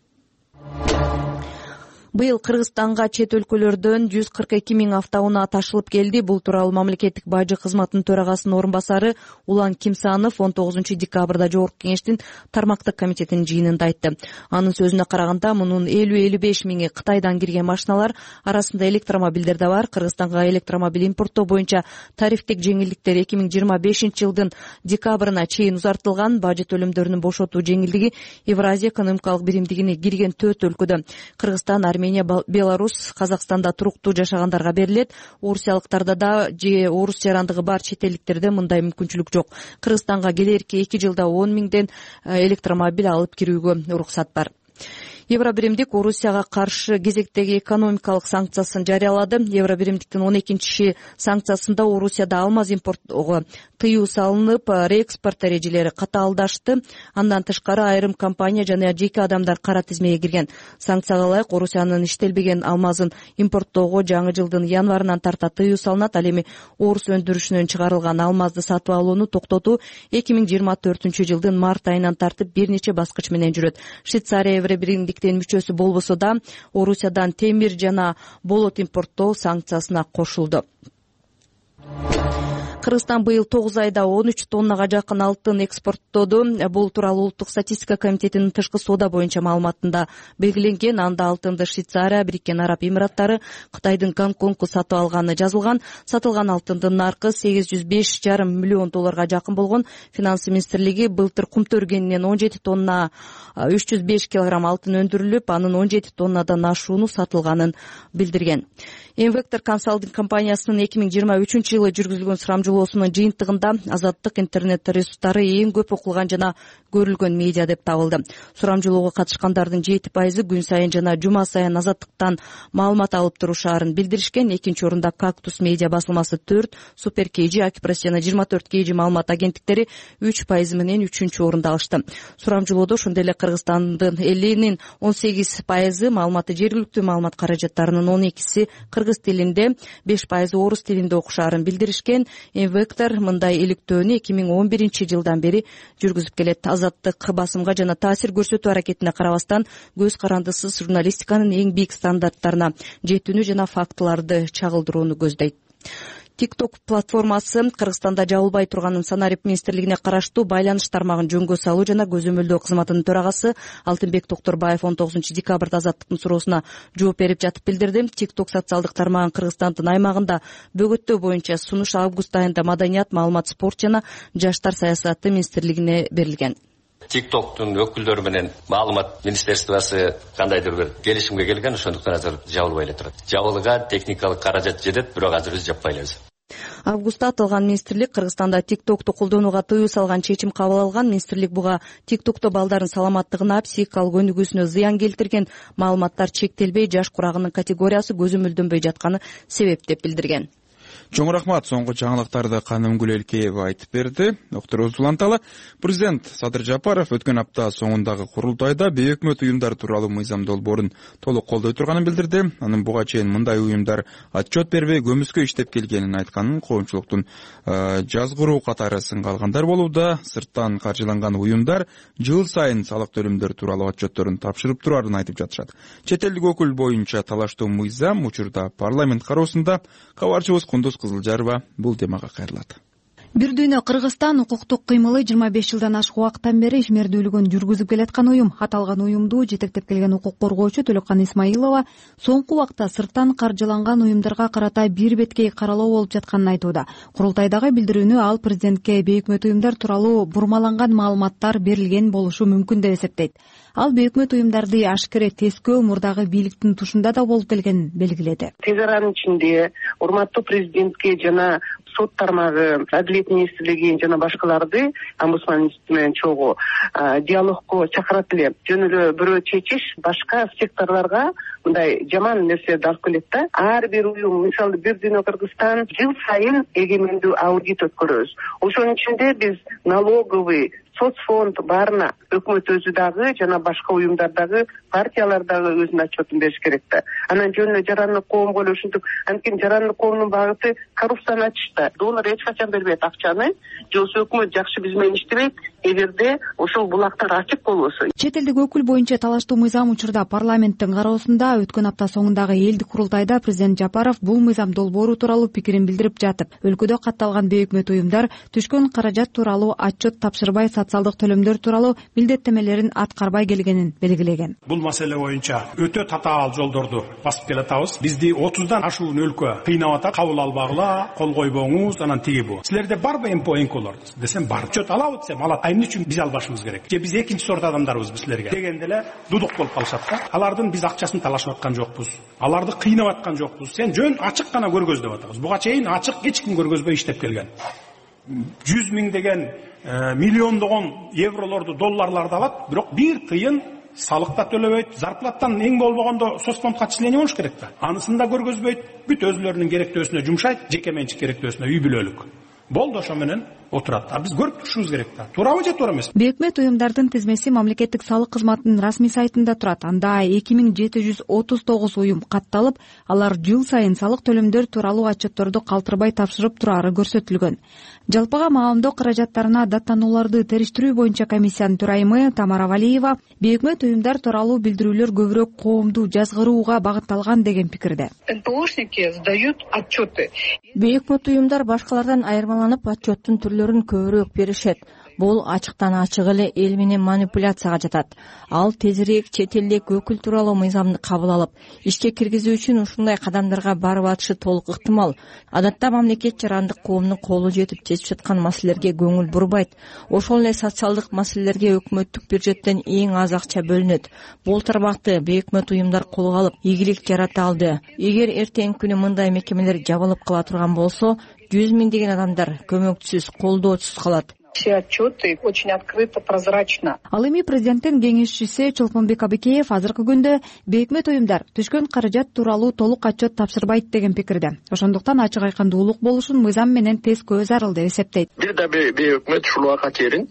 Быйыл Кыргызстанга чет өлкөлөрдөн жүз кырк эки миң автоунаа ташылып келди. Бул тууралуу мамлекеттик бажы кызматынын төрагасынын орун басары Улан Кимсанов он тогузунчу декабрда жогорку кеңештин тармактык комитетинин жыйынында айтты. Анын сөзүнө караганда, мунун элүү элүү беш миңи Кытайдан кирген машиналар, арасында электромобилдер да бар. Кыргызстанга электромобиль импорттоо боюнча тарифтик жеңилдиктер эки миң жыйырма бешинчи жылдын декабрына чейин узартылган. Бажы төлөмдөрүнүн бошотуу жеңилдиги Евразия экономикалык биримдигине кирген төрт өлкөдө Кыргызстан, Армения, Беларусь, Казакстанда туруктуу жашагандарга берилет. Орусиялыктарда да же орус жарандыгы бар чет элдиктерде мындай мүмкүнчүлүк жок. Кыргызстанга келерки эки жылда он миңден электромобиль алып кирүүгө уруксат бар. Евро биримдик Орусияга каршы кезектеги экономикалык санкциясын жарыялады. Евро биримдиктин он экинчи санкциясында Орусияда алмаз импорттоого тыюу салынып, реэкспорт эрежелери катаалдашты. Андан тышкары айрым компания жана жеке адамдар кара тизмеге кирген. Санкцияга ылайык Орусиянын иштелбеген алмазын импорттоого жаңы жылдын январынан тарта тыюу салынат. Ал эми орус өндүрүшүнөн чыгарылган алмазды сатып алууну токтотуу эки миң жыйырма төртүнчү жылдын март айынан тартып бир нече баскыч менен жүрөт. Швейцария евро биримдиктин мүчөсү болбосо да Орусиядан темир жана болот импорттоо санкциясына кошулду. Кыргызстан быйыл тогуз айда он үч тоннага жакын алтын экспорттоду. Бул тууралуу Улуттук статистика комитетинин тышкы соода боюнча маалыматында белгиленген. Анда алтынды Швейцария, Бириккен Араб Эмираттары, Кытайдын Гонконгу сатып алганы жазылган. Сатылган алтындын наркы сегиз жүз беш жарым миллион долларга жакын болгон. Финансы министрлиги былтыр кумту өргенинен он жети тонна үч жүз беш килограмм алтын өндүрүлүп, анын он жети тоннадан ашууну сатылганын билдирген. Инвектор консалтинг компаниясынын эки миң жыйырма үчүнчү жылы жүргүзүлгөн сурамжылоосунун жыйынтыгында Азаттык интернет ресурстары эң көп окулган жана көрүлгөн медиа деп табылды. Сурамжылоого катышкандардын жети пайызы күн сайын жана жума сайын Азаттыктан маалымат алып турушаарын билдиришкен. Экинчи орунда Кактус медиа басылмасы төрт, Супер Кейжи, Акипресс жана жыйырма төрт Кейжи маалымат агенттиктери үч пайыз менен үчүнчү орунда алышты. Сурамжылоодо ошондой эле Кыргызстандын элинин он сегиз пайызы маалыматы жергиликтүү маалымат каражаттарынын он экиси кыргыз тилинде, беш пайызы орус тилинде окушаарын билдиришкен. Инвектор мындай иликтөөнү эки миң он биринчи жылдан бери жүргүзүп келет. Азаттык басымга жана таасир көрсөтүү аракетине карабастан көз карандысыз журналистиканын эң бийик стандарттарына жетүүнү жана фактыларды чагылдырууну көздөйт. TikTok платформасы Кыргызстанда жабылбай турганын Санарип министрлигине караштуу байланыш тармагын жөнгө салуу жана көзөмөлдөө кызматынын төрагасы Алтынбек Токторбаев он тогузунчу декабрда Азаттыктын суроосуна жооп берип жатып билдирди. TikTok социалдык тармагын Кыргызстандын аймагында бөгөттөө боюнча сунуш август айында Маданият, маалымат, спорт жана жаштар саясаты министрлигине берилген. TikToктун өкүлдөрү менен маалымат министерствосы кандайдыр бир келишимге келген, ошондуктан азыр жабылбай эле турат. Жабылган техникалык каражат жетет, бирок азыр биз жаппай элебиз. Августта аталган министрлик Кыргызстанда TikToкту колдонууга тыюу салган чечим кабыл алган. Министрлик буга TikTokто балдардын саламаттыгына, психикалык өнүгүүсүнө зыян келтирген, маалыматтар чектелбей, жаш курагынын категориясы көзөмөлдөнбөй жатканы себеп деп билдирген. Чоң рахмат. Соңку жаңылыктарды Канымгүл Элкеева айтып берди. Доктор Узуланталы, президент Садыр Жапаров өткөн апта соңундагы курултайда бейөкмөт уюмдар тууралуу мыйзам долбоорун толук колдой турганын билдирди. Анын буга чейин мындай уюмдар отчет бербей көмүскө иштеп келгенин айтканын, коомчулуктун жазгыруу катары сынга алгандар болууда. Сырттан каржыланган уюмдар жыл сайын салык төлөмдөр тууралуу отчетторун тапшырып турарын айтып жатышат. Чет элдик өкүл боюнча талаштуу мыйзам учурда парламент кароосунда. Кабарчыбыз Кундуз Кызылжарова бул темага кайрылат. Бир дүйнө Кыргызстан укуктук кыймылы жыйырма беш жылдан ашык убакыттан бери ишмердүүлүгүн жүргүзүп келаткан уюм. Аталган уюмду жетектеп келген укук коргоочу Төлөккан Исмаилова соңку убакта сырттан каржыланган уюмдарга карата бир беткей каралоо болуп жатканын айтууда. Курултайдагы билдирүүнү ал президентке бейөкмөт уюмдар тууралуу бурмаланган маалыматтар берилген болушу мүмкүн деп эсептейт. Ал бейөкмөт уюмдарды ашкере тескөө мурдагы бийликтин тушунда да болуп келгенин белгиледи. Тез аранын ичинде урматтуу президентке жана сот тармагы, Адилет министрлиги жана башкаларды омбудсман менен чогуу диалогко чакырат эле. Жөн эле бирөө чечиш башка секторлорго мындай жаман нерселерди алып келет да. Ар бир уюм, мисалы бир дүйнө Кыргызстан жыл сайын эгемендүү аудит өткөрөбүз. Ошонун ичинде биз налоговый, соцфонд баарына өкмөт өзү дагы жана башка уюмдардагы партиялар дагы өзүнүн отчетун бериш керек да. Анан жөн эле жарандык коомго эле ушинтип, анткени жарандык коомдун багыты коррупцияны ачышта. Донор эч качан бербейт акчаны, же болбосо өкмөт жакшы биз менен иштебейт, эгерде ошол булактар ачык болбосо. Чет элдик өкүл боюнча талаштуу мыйзам учурда парламенттин кароосунда. Өткөн апта соңундагы элдик курултайда президент Жапаров бул мыйзам долбоору тууралуу пикирин билдирип жатып, өлкөдө катталган бейөкмөт уюмдар түшкөн каражат тууралуу отчет тапшырбай, социалдык төлөмдөр тууралуу милдеттемелерин аткарбай келгенин белгилеген. Бул маселе боюнча өтө татаал жолдорду басып келатабыз. Бизди отуздан ашуун өлкө кыйнап атат. Кабыл албагыла, кол койбоңуз, анан тиги бу. Силерде барбы эмпо энколор десем бар. Отчет алабы десем алат. Эмне үчүн биз албашыбыз керек? Же биз экинчи сорт адамдарбыз силерге дегенде эле дудук болуп калышат да. Алардын биз акчасын талашып аткан жокпуз. Аларды кыйнап аткан жокпуз. Сен жөн ачык гана көргөздөп атабыз. Буга чейин ачык эч ким көргөзбөй иштеп келген. жүз миң деген миллиондогон евролорду, долларларды алат, бирок бир тыйын салык да төлөбөйт, зарплаттан эң болбогондо соцфондко отчисление болуш керек да. Анысын да көргөзбөйт, бүт өзүлөрүнүн керектөөсүнө жумшайт, жеке менчик керектөөсүнө үй бүлөлүк. Болду, ошо менен отурат. А биз көрүп турушубуз керек да. Туурабы же туура эмеспи? Бейөкмөт уюмдардын тизмеси мамлекеттик салык кызматынын расмий сайтында турат. Анда эки миң жети жүз отуз тогуз уюм катталып, алар жыл сайын салык төлөмдөр тууралуу отчетторду калтырбай тапшырып турары көрсөтүлгөн. Жалпыга маалымдоо каражаттарына даттанууларды териштирүү боюнча комиссиянын төрайымы Тамара Валиева бейөкмөт уюмдар тууралуу билдирүүлөр көбүрөөк коомду жазгырууга багытталган деген пикирде. эн пэ ошники сдают отчеты. Бейөкмөт уюмдар башкалардан айырмаланып отчеттун түрлөрүн көбүрөөк беришет. Бул ачыктан ачык эле эл менен манипуляцияга жатат. Ал тезирээк чет элдик өкүл тууралуу мыйзамды кабыл алып, ишке киргизүү үчүн ушундай кадамдарга барып атышы толук ыктымал. Адатта мамлекет жарандык коомдун колу жетип чечип жаткан маселелерге көңүл бурбайт. Ошол эле социалдык маселелерге өкмөттүк бюджеттен эң аз акча бөлүнөт. Бул тармакты бейөкмөт уюмдар колго алып, ийгилик жарата алды. Эгер эртеңки күнү мындай мекемелер жабылып кала турган болсо, жүз миңдеген адамдар көмөкчүсүз, колдоочусуз калат. Все отчеты очень открыто, прозрачно. Ал эми президенттин кеңешчиси Чолпонбек Абекеев азыркы күндө бейөкмөт уюмдар түшкөн каражат тууралуу толук отчет тапшырбайт деген пикирде. Ошондуктан ачык айкындуулук болушун мыйзам менен тескөө зарыл деп эсептейт. Бир да бейөкмөт ушул убакка чейин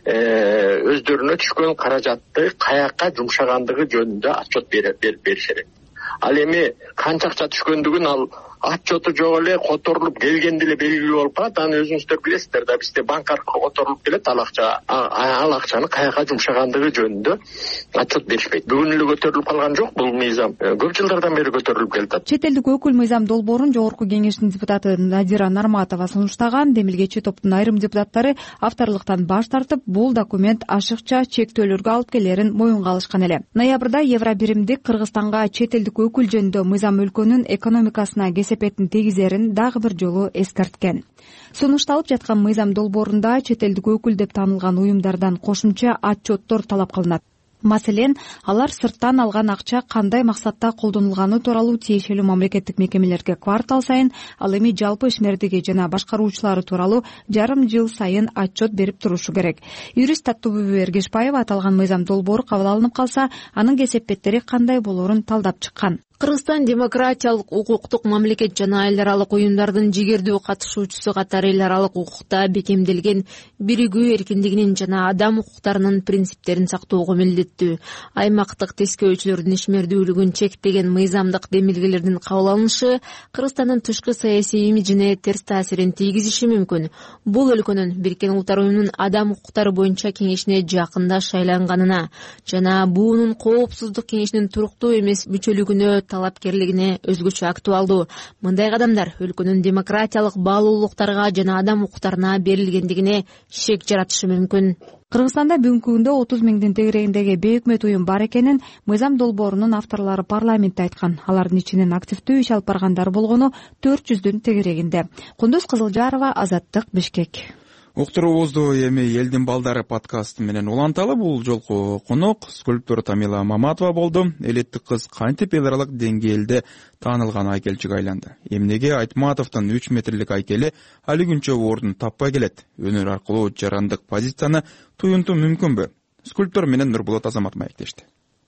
өздөрүнө түшкөн каражатты каяка жумшагандыгы жөнүндө отчет беришет. Ал эми канча акча түшкөндүгүн ал отчету жок эле которулуп келгенде эле белгилүү болуп калат. Аны өзүңүздөр билесиздер да, бизде банк аркылуу которулуп келет, ал акча ал акчаны каяка жумшагандыгы жөнүндө отчет беришпейт. Бүгүн эле көтөрүлүп калган жок, бул мыйзам көп жылдардан бери көтөрүлүп келатат. Чет элдик өкүл мыйзам долбоорун жогорку кеңештин депутаты Надира Нарматова сунуштаган. Демилгечи топтун айрым депутаттары авторлуктан баш тартып, бул документ ашыкча чектөөлөргө алып келерин моюнга алышкан эле. Ноябрда Евробиримдик Кыргызстанга чет элдик өкүл жөнүндө мыйзам өлкөнүн экономикасына кесепетин тийгизерин дагы бир жолу эскерткен. Сунушталып жаткан мыйзам долбоорунда чет элдик өкүл деп таанылган уюмдардан кошумча отчеттор талап кылынат. Маселен, алар сырттан алган акча кандай максатта колдонулганы тууралуу тиешелүү мамлекеттик мекемелерге квартал сайын, ал эми жалпы ишмердиги жана башкаруучулары тууралуу жарым жыл сайын отчет берип турушу керек. Юрист Таттыбүбү Эргешбаева аталган мыйзам долбоору кабыл алынып калса, анын кесепеттери кандай болоорун талдап чыккан. Кыргызстан демократиялык, укуктук мамлекет жана эл аралык уюмдардын жигердүү катышуучусу катары эл аралык укукта бекемделген биригүү эркиндигинин жана адам укуктарынын принциптерин сактоого милдеттүү. Аймактык тескөөчүлөрдүн ишмердүүлүгүн чектеген мыйзамдык демилгелердин кабыл алынышы Кыргызстандын тышкы саясий имиджине терс таасирин тийгизиши мүмкүн. Бул өлкөнүн Бириккен Улуттар уюмунун адам укуктары боюнча кеңешине жакында шайланганына жана буунун коопсуздук кеңешинин туруктуу эмес мүчөлүгүнө талапкерлигине өзгөчө актуалдуу. Мындай кадамдар өлкөнүн демократиялык баалуулуктарга жана адам укуктарына берилгендигине шек жаратышы мүмкүн. Кыргызстанда бүгүнкү күндө отуз миңдин тегерегиндеги бейөкмөт уюм бар экенин мыйзам долбоорунун авторлору парламентте айткан. Алардын ичинен активдүү иш алып баргандар болгону төрт жүздүн тегерегинде. Кундуз Кызылжарова, Азаттык, Бишкек. Уктуруубузду эми Элдин балдары подкасты менен уланталы. Бул жолку конок скульптор Тамила Маматова болду. Элеттик кыз кантип эл аралык деңгээлде таанылган айкелчиге айланды. Эмнеге Айтматовдун үч метрлик айкели али күнчө ордун таппай келет? Өнөр аркылуу жарандык позицияны туюнтуу мүмкүнбү? Скульптор менен Нурбулат Азамат маектешти.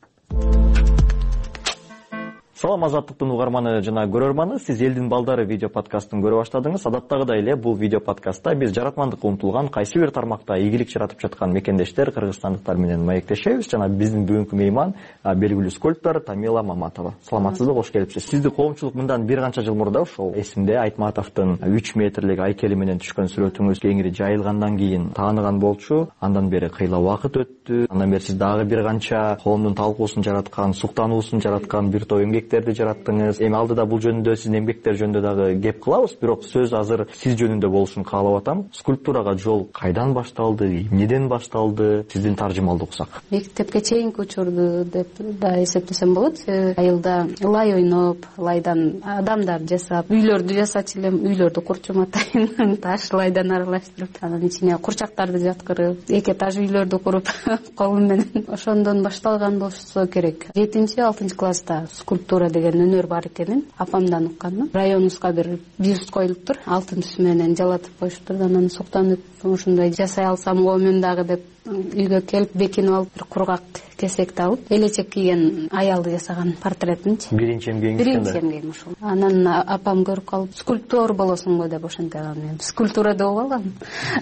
Салам Азаттыктын угарманы жана көрөрманы, сиз Элдин балдары видео подкастын көрө баштадыңыз. Адаттагыдай эле бул видео подкастта биз жаратмандыкка умтулган кайсы бир тармакта ийгилик жаратып жаткан мекендештер, кыргызстандыктар менен маектешебиз. Жана биздин бүгүнкү мейман белгилүү скульптор Тамила Маматова. Саламатсызбы, кош келипсиз. Сизди коомчулук мындан бир канча жыл мурда ошол эсимде Айтматовдун үч метрлик айкели менен түшкөн сүрөтүңүз кеңири жайылгандан кийин тааныган болчу. Андан бери кыйла убакыт өттү. Андан бери сиз дагы бир канча коомдун талкуусун жараткан, суктануусун жараткан бир топ эмгек жараттыңыз. Эми алдыда бул жөнүндө сиздин эмгектер жөнүндө дагы кеп кылабыз, бирок сөз азыр сиз жөнүндө болушун каалап атам. Скульптурага жол кайдан башталды, эмнеден башталды? Сиздин таржымалды уксак. Мектепке чейинки учурду деп да эсептесем болот. Айылда лай ойноп, лайдан адамдар жасап, үйлөрдү жасачу элем, үйлөрдү курчуматайын, таш лайдан аралаштырып, анын ичине курчактарды жаткырып, эки этаж үйлөрдү куруп колум менен ошондон башталган болсо керек. жетинчи алтынчы класста скульптура скульптура деген өнөр бар экенин апамдан укканмын. Районубузга бир бюст коюлуптур, алтын түсү менен жалатып коюштур. Анан суктанып ушундай жасай алсам го мен дагы деп үйгө келип бекинип алып, бир кургак кесекти алып, элечек кийген аялды жасаган портретинчи. Биринчи эмгегиңиз Биринчи эмгегим ушул. Анан апам көрүп калып, скульптор болосуң го деп ошенткен. Мен скульптура деп алгам.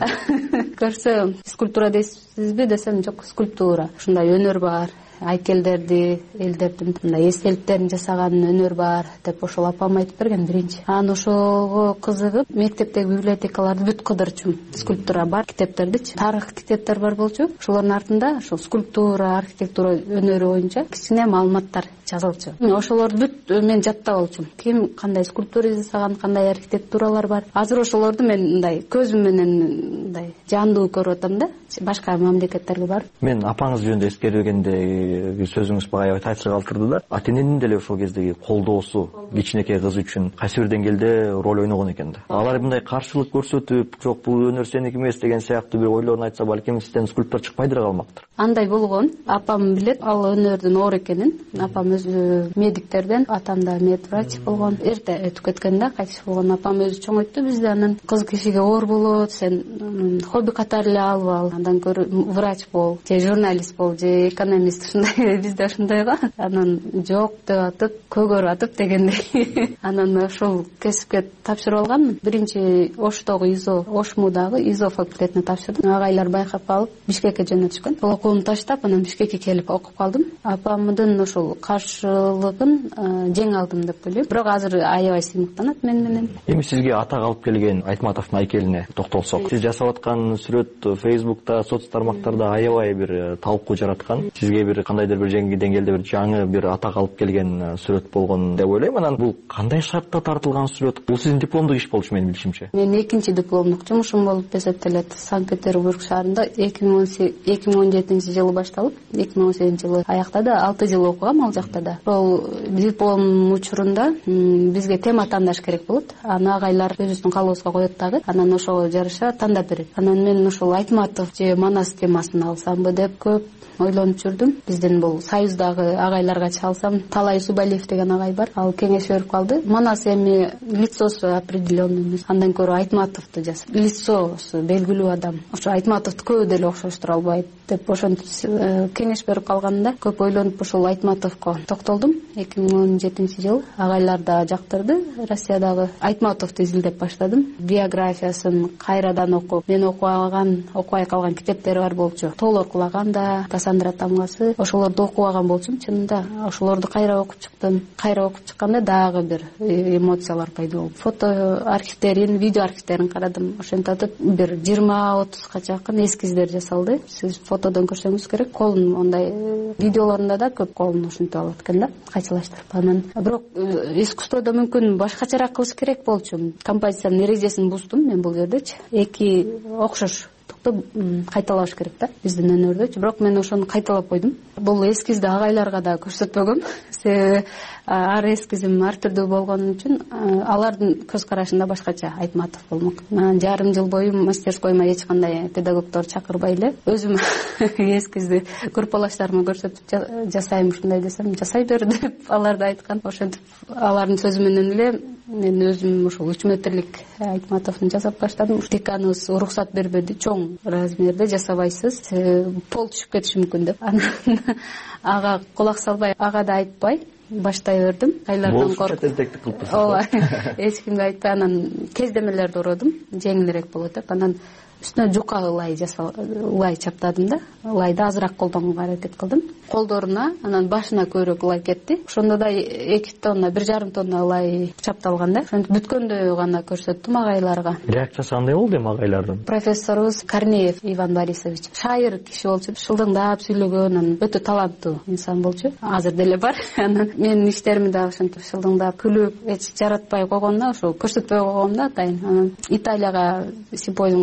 Көрсө, скульптура дейсизби десем, жок, скульптура. Ушундай өнөр бар. Айкелдерди, элдердин мындай эстеликтерин жасаган өнөр бар деп ошол апам айтып берген биринчи. Анан ошого кызыгып, мектептеги библиотекаларды бүт кыдырчумун. Скульптура бар китептердичи. Тарых китептер бар болчу. Ошолордун артында ошол скульптура, архитектура өнөрү боюнча кичине маалыматтар жазылчу. Ошолорду бүт мен жаттап алчумун. Ким кандай скульптура жасаган, кандай архитектуралар бар. Азыр ошолорду мен мындай көзүм менен мындай жандуу көрүп атам да. Башка мамлекеттерге барып. Мен апаңыз жөнүндө эскергенде сөзүңүз бага таасир калтырды да. Ата-эненин деле ошол кездеги колдоосу кичинекей кыз үчүн кайсы бир деңгээлде роль ойногон экен да. Алар мындай каршылык көрсөтүп, жок бул өнөр сеники эмес деген сыяктуу бир ойлорун айтса, балким сизден скульптор чыкпайдыр калмактыр. Андай болгон. Апам билет ал өнөрдүн оор экенин. Апам өзү медиктерден, атам да медврач болгон. Эрте өтүп кеткен да, кайтыш болгон. Апам өзү чоңойтты бизди. Анан кыз кишиге оор болот, сен хобби катары эле алып ал. Андан көрө врач бол, же журналист бол, же экономист, ушундай бизде ушундай го. Анан жок деп атып, көгөрүп атып дегендей. Анан ошол кесипке тапшырып алганмын. Биринчи Оштогу ИЗО, Ошмудагы ИЗО факультетине тапшырдым. Агайлар байкап калып, Бишкекке жөнөтүшкөн. Сол окууну таштап, анан Бишкекке келип окуп калдым. Апамдын ошол каршылыгын жеңе алдым деп ойлойм. Бирок азыр аябай сыймыктанат мен менен. Эми сизге атак алып келген Айтматовдун айкелине токтолсок. Сиз жасап аткан сүрөт Facebook'та, соц тармактарда аябай бир талкуу жараткан. Сизге бир кандайдыр бир жеңги деңгээлде бир жаңы бир атак алып келген сүрөт болгон деп ойлойм. Анан бул кандай шартта тартылган сүрөт? Бул сиздин дипломдук иш болчу менин билишимче. Мен экинчи дипломдук жумушум болуп эсептелет. Санкт-Петербург шаарында эки миң он жетинчи жылы башталып, эки миң он сегизинчи жылы аякта алты жыл окугам ал жакта да. Ошол диплом учурунда бизге тема тандаш керек болот. Аны агайлар өзүбүздүн калыбыбызга коет дагы. Анан ошого жараша тандап берет. Анан мен ошол Айтматов же Манас темасын алсамбы деп көп ойлонуп жүрдүм. Биздин бул союздагы агайларга чалсам, Талай Субалиев деген агай бар. Ал кеңеш берип калды. Манас эми лицосу определенный эмес. Андан көрө Айтматовду жасап, лицосу белгилүү адам. Ошо Айтматовду көбү деле окшоштура албайт деп ошентип кеңеш берип калганда көп ойлонуп ошол Айтматовго токтолдум. эки миң он жетинчи жыл агайлар да жактырды. Россиядагы Айтматовду изилдеп баштадым. Биографиясын кайрадан окуп, мен окубаган, окубай калган китептери бар болчу. Толор кулаганда, Кассандра тамгасы, ошолорду окубаган болчумун. Чынында ошолорду кайра окуп чыктым. Кайра окуп чыкканда дагы бир эмоциялар пайда болду. Фото архивтерин, видео архивтерин карадым. Ошентип бир жыйырма отузга жакын эскиздер жасалды. Сиз фотодон көрсөңүз керек. Колун ондай видеолорунда да көп колун ушинтип алат экен да, кайчылаштырып. Анан бирок искусстводо мүмкүн башкачараак кылыш керек болчу. Композициянын эрежесин буздум мен бул жердечи. Эки окшош кайталаш керек да биздин өнөрдө. Бирок мен ошону кайталап койдум. Бул эскизди агайларга да көрсөтпөгөм. Себеби ар эскизим ар түрдүү болгон үчүн алардын көз карашында башкача Айтматов болмок. Мен жарым жыл бою мастерскойма эч кандай педагогдор чакырбай эле өзүм эскизди группалаштарыма көрсөтүп жасайм, ушундай десем жасай бер деп алар да айткан. Ошентип алардын сөзү менен эле мен өзүм ошол үч метрлик Айтматовду жасап баштадым. Деканыбыз уруксат бербеди, чоң размерде жасабайсыз, пол түшүп кетиши мүмкүн деп. Анан ага кулак салбай, ага да айтпай баштай бердим. Айлардан коркуп тентектик кылып ооба, эч кимге айтпай анан кездемелерди ородум, жеңилирээк болот деп. Анан үстүнө жука ылай жасал, ылай чаптадым да. Ылайды азыраак колдонууга аракет кылдым. Колдоруна, анан башына көбүрөөк ылай кетти. Ошондо да эки тонна, бир жарым тонна ылай чапталган да. Ошентип бүткөндө гана көрсөттүм агайларга. Реакциясы кандай болду эми агайлардын? Профессорубуз Корнеев Иван Борисович шайыр киши болчу. Шылдыңдап сүйлөгөн, анан өтө таланттуу инсан болчу. Азыр деле бар. Анан менин иштерими да ошентип шылдыңдап күлүп, эч жаратпай койгондо, ошо көрсөтпөй койгондо атайын. Анан Италияга симпозиумга чакырып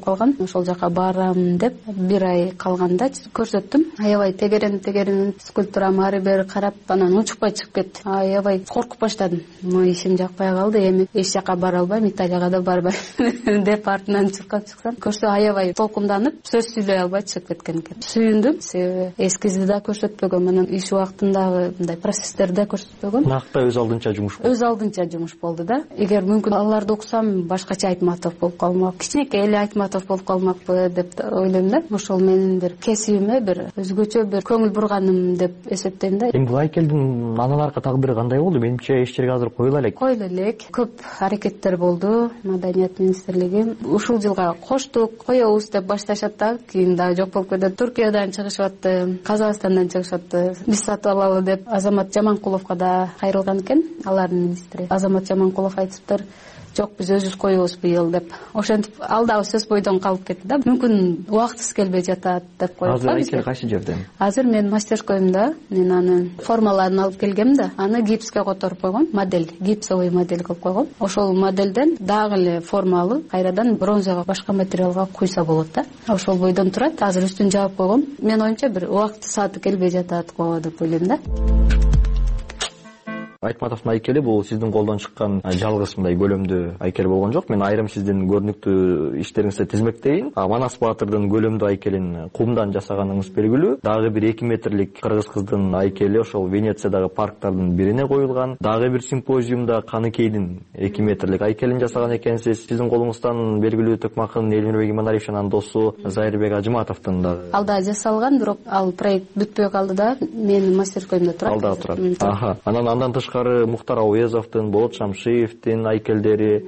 болуп калган. Ошол жака барам деп бир ай калганда көрсөттүм. Аябай тегеренип тегеренип скульптурамы ары бери карап анан учпай чыгып кетти. Аябай коркуп баштадым. Ишим жакпай калды, эми эч жака бара албайм, Италияга да барбайм деп артынан чыккан чыксам, көрсө аябай толкунданып сөз сүйлөй албай чыгып кеткен экен. Сүйүндүм, себеби эскизди да көрсөтпөгөн, анан иш убактындагы мындай процесстерди да көрсөтпөгөн. Накта өз алдынча жумуш болду. Өз алдынча жумуш болду да. Эгер мүмкүн аларды окусам, башкача Айтматов болуп калмак, кичинекей эле Айтматов болуп калмакпы деп ойлойм да. Ошол менин бир кесибиме бир өзгөчө бир көңүл бурганым деп эсептейм да. Эми бул айкелдин андан аркы тагдыры кандай болду? Менимче эч жерге азыр коюла элек. Коюла элек. Көп аракеттер болду. Маданият министрлиги ушул жылга коштук, коебуз деп башташат да, кийин дагы жок болуп кетет. Түркиядан чыгышып атты, Казакстандан чыгышып атты. Биз сатып алалы деп Азамат Жаманкуловго да кайрылган экен, алардын министри. Азамат Жаманкулов айтыптыр, жок биз өзүбүз коебуз быйыл деп. Ошентип ал дагы сөз бойдон калып кетти да. Мүмкүн убактысы келбей жатат деп коюп. Азыр айкел кайсы жерде? Азыр мен мастерскойумда, мен аны формаларын алып келгем да, аны гипске которуп койгом, модель, гипсовый модель кылып койгом. Ошол моделден дагы эле формалуу кайрадан бронзага, башка материалга куйса болот да. Ошол бойдон турат. Азыр үстүн жаап койгом. Мен оюмча бир убакыт сааты келбей жатат го деп ойлойм да. Айтматовдун айкели бул сиздин колдон чыккан жалгыз мындай көлөмдүү айкел болгон жок. Мен айрым сиздин көрүнүктүү иштериңизди тизмектейин. Манас Баатырдын көлөмдүү айкелин кумдан жасаганыңыз белгилүү. Дагы бир эки метрлик кыргыз кыздын айкели ошол Венециядагы парктардын бирине коюлган. Дагы бир симпозиумда Каныкейдин эки метрлик айкелин жасаган экенсиз. Сиздин колуңуздан белгилүү Төкмакын Элмирбек Иманалиевичтин досу Зайырбек Ажыматовдун да. Ал да жасалган, бирок ал проект бүтпөй калды да. Менин мастерскойумда турат. Ал да турат. Аха. Анан андан Мухтар Ауезовдун, Болот Шамшиевдин айкелдери,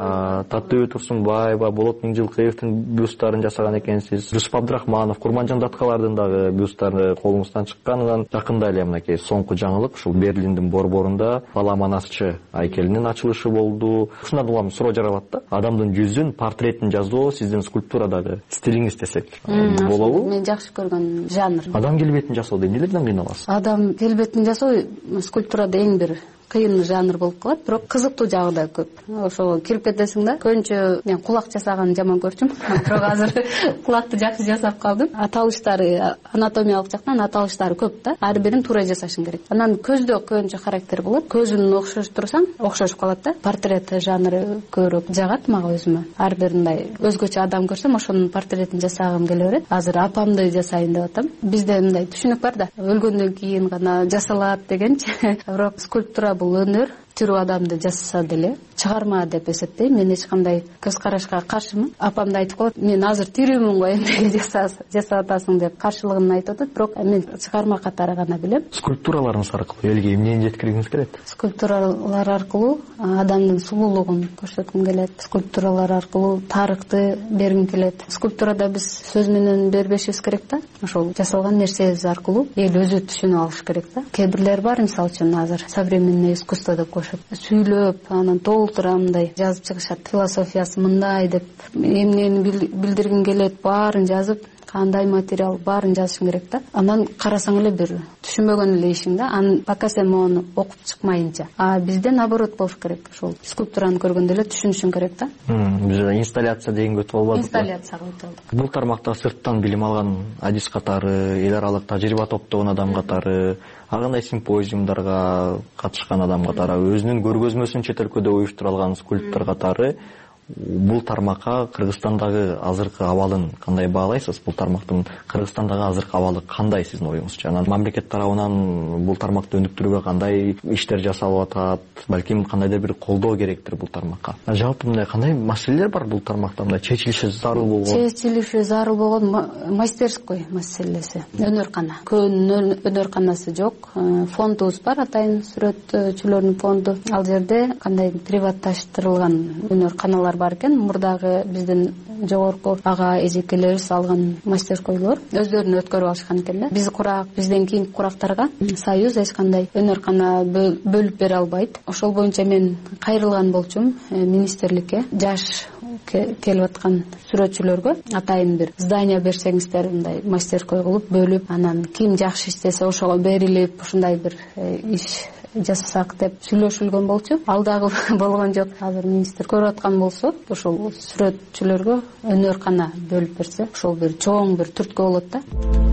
Татуу Турсунбаева, Болот Миңжилкыевдин бюсттарын жасаган экенсиз. Жусуп Абдрахманов, Курманжан Даткалардын дагы бюсттары колуңуздан чыккан. Анан жакында эле мынакей соңку жаңылык ушул Берлиндин борборунда Бала Манасчы айкелинин ачылышы болду. Ушундан улам суроо жаралат да. Адамдын жүзүн, портретин жазуу сиздин скульптурадагы стилиңиз десек болобу? Мен жакшы көргөн жанр. Адам келбетин жасоодо эмнелерден кыйналасыз? Адам келбетин жасоо скульптурада эң бир кыйын жанр болуп калат, бирок кызыктуу жагы да көп. Ошого кирип кетесиң да. Көбүнчө мен кулак жасаганды жаман көрчүм, бирок азыр кулакты жакшы жасап калдым. Аталыштары анатомиялык жактан аталыштары көп да. Ар бирин туура жасашың керек. Анан көздө көбүнчө характер болот. Көзүн окшоштурсаң, окшошуп калат да. Портрет жанры көбүрөөк жагат мага өзүмө. Ар бир мындай өзгөчө адам көрсөм, ошонун портретин жасагым келе берет. Азыр апамды жасайын деп атам. Бизде мындай түшүнүк бар да. Өлгөндөн кийин гана жасалат дегенчи. Бирок скульптура бул өнөр, тирүү адамды жасаса деле чыгарма деп эсептейм. Мен эч кандай көз карашка каршымын. Апам да айтып коет, мен азыр тирүүмүн го, эмнеге жасап атасың деп каршылыгын айтып атат, бирок мен чыгарма катары гана билем. Скульптураларыңыз аркылуу элге эмнени жеткиргиңиз келет? Скульптуралар аркылуу адамдын сулуулугун көрсөткүм келет. Скульптуралар аркылуу тарыхты бергим келет. Скульптурада биз сөз менен бербешибиз керек да. Ошол жасалган нерсебиз аркылуу эл өзү түшүнүп алыш керек да. Кээ бирлер бар, мисалы үчүн азыр современный искусство деп сүйлөп, анан толтурамдай жазып чыгышат. Философиясы мындай деп, эмнени билдиргин келет, баарын жазып, кандай материал баарын жазышың керек да. Анан карасаң эле бир түшүнбөгөн эле ишиң да. Аны пока сен мону окуп чыкмайынча. А бизде наоборот болуш керек. Ошол скульптураны көргөндө эле түшүнүшүң керек да. Бизде инсталляция дегенге өтүп албадык. Инсталляцияга өтүп алдык. Бул тармакта сырттан билим алган адис катары, эл аралык тажрыйба топтогон адам катары, ар кандай симпозиумдарга катышкан адам катары, өзүнүн көргөзмөсүн чет өлкөдө уюштура алган скульптор катары бул тармакка Кыргызстандагы азыркы абалын кандай баалайсыз? Бул тармактын Кыргызстандагы азыркы абалы кандай сиздин оюңузча? Анан мамлекет тарабынан бул тармакты өнүктүрүүгө кандай иштер жасалып атат? Балким кандайдыр бир колдоо керектир бул тармакка. Жалпы мындай кандай маселелер бар бул тармакта? Мындай чечилиши зарыл болгон. Чечилиши зарыл болгон мастерской маселеси. Өнөркана. Көн өнөрканасы жок. Фондубуз бар, атайын сүрөтчүлөрдүн фонду. Ал жерде кандай приватташтырылган өнөрканалар бар экен. Мурдагы биздин жогорку ага эжекелерибиз алган мастерскойлор өздөрүнө өткөрүп алышкан экен да. Биз курак, бизден кийинки курактарга союз эч кандай өнөркана бөлүп бере албайт. Ошол боюнча мен кайрылган болчумун министрликке. Жаш келип аткан сүрөтчүлөргө атайын бир здание берсеңиздер, мындай мастерской кылып бөлүп, анан ким жакшы иштесе ошого берилип, ушундай бир иш жасасак деп сүйлөшүлгөн болчу. Ал дагы болгон жок. Азыр министр көрүп аткан болсо, ошол сүрөтчүлөргө өнөр-кана бөлүп берсе, ошол бир чоң бир түрткү болот да.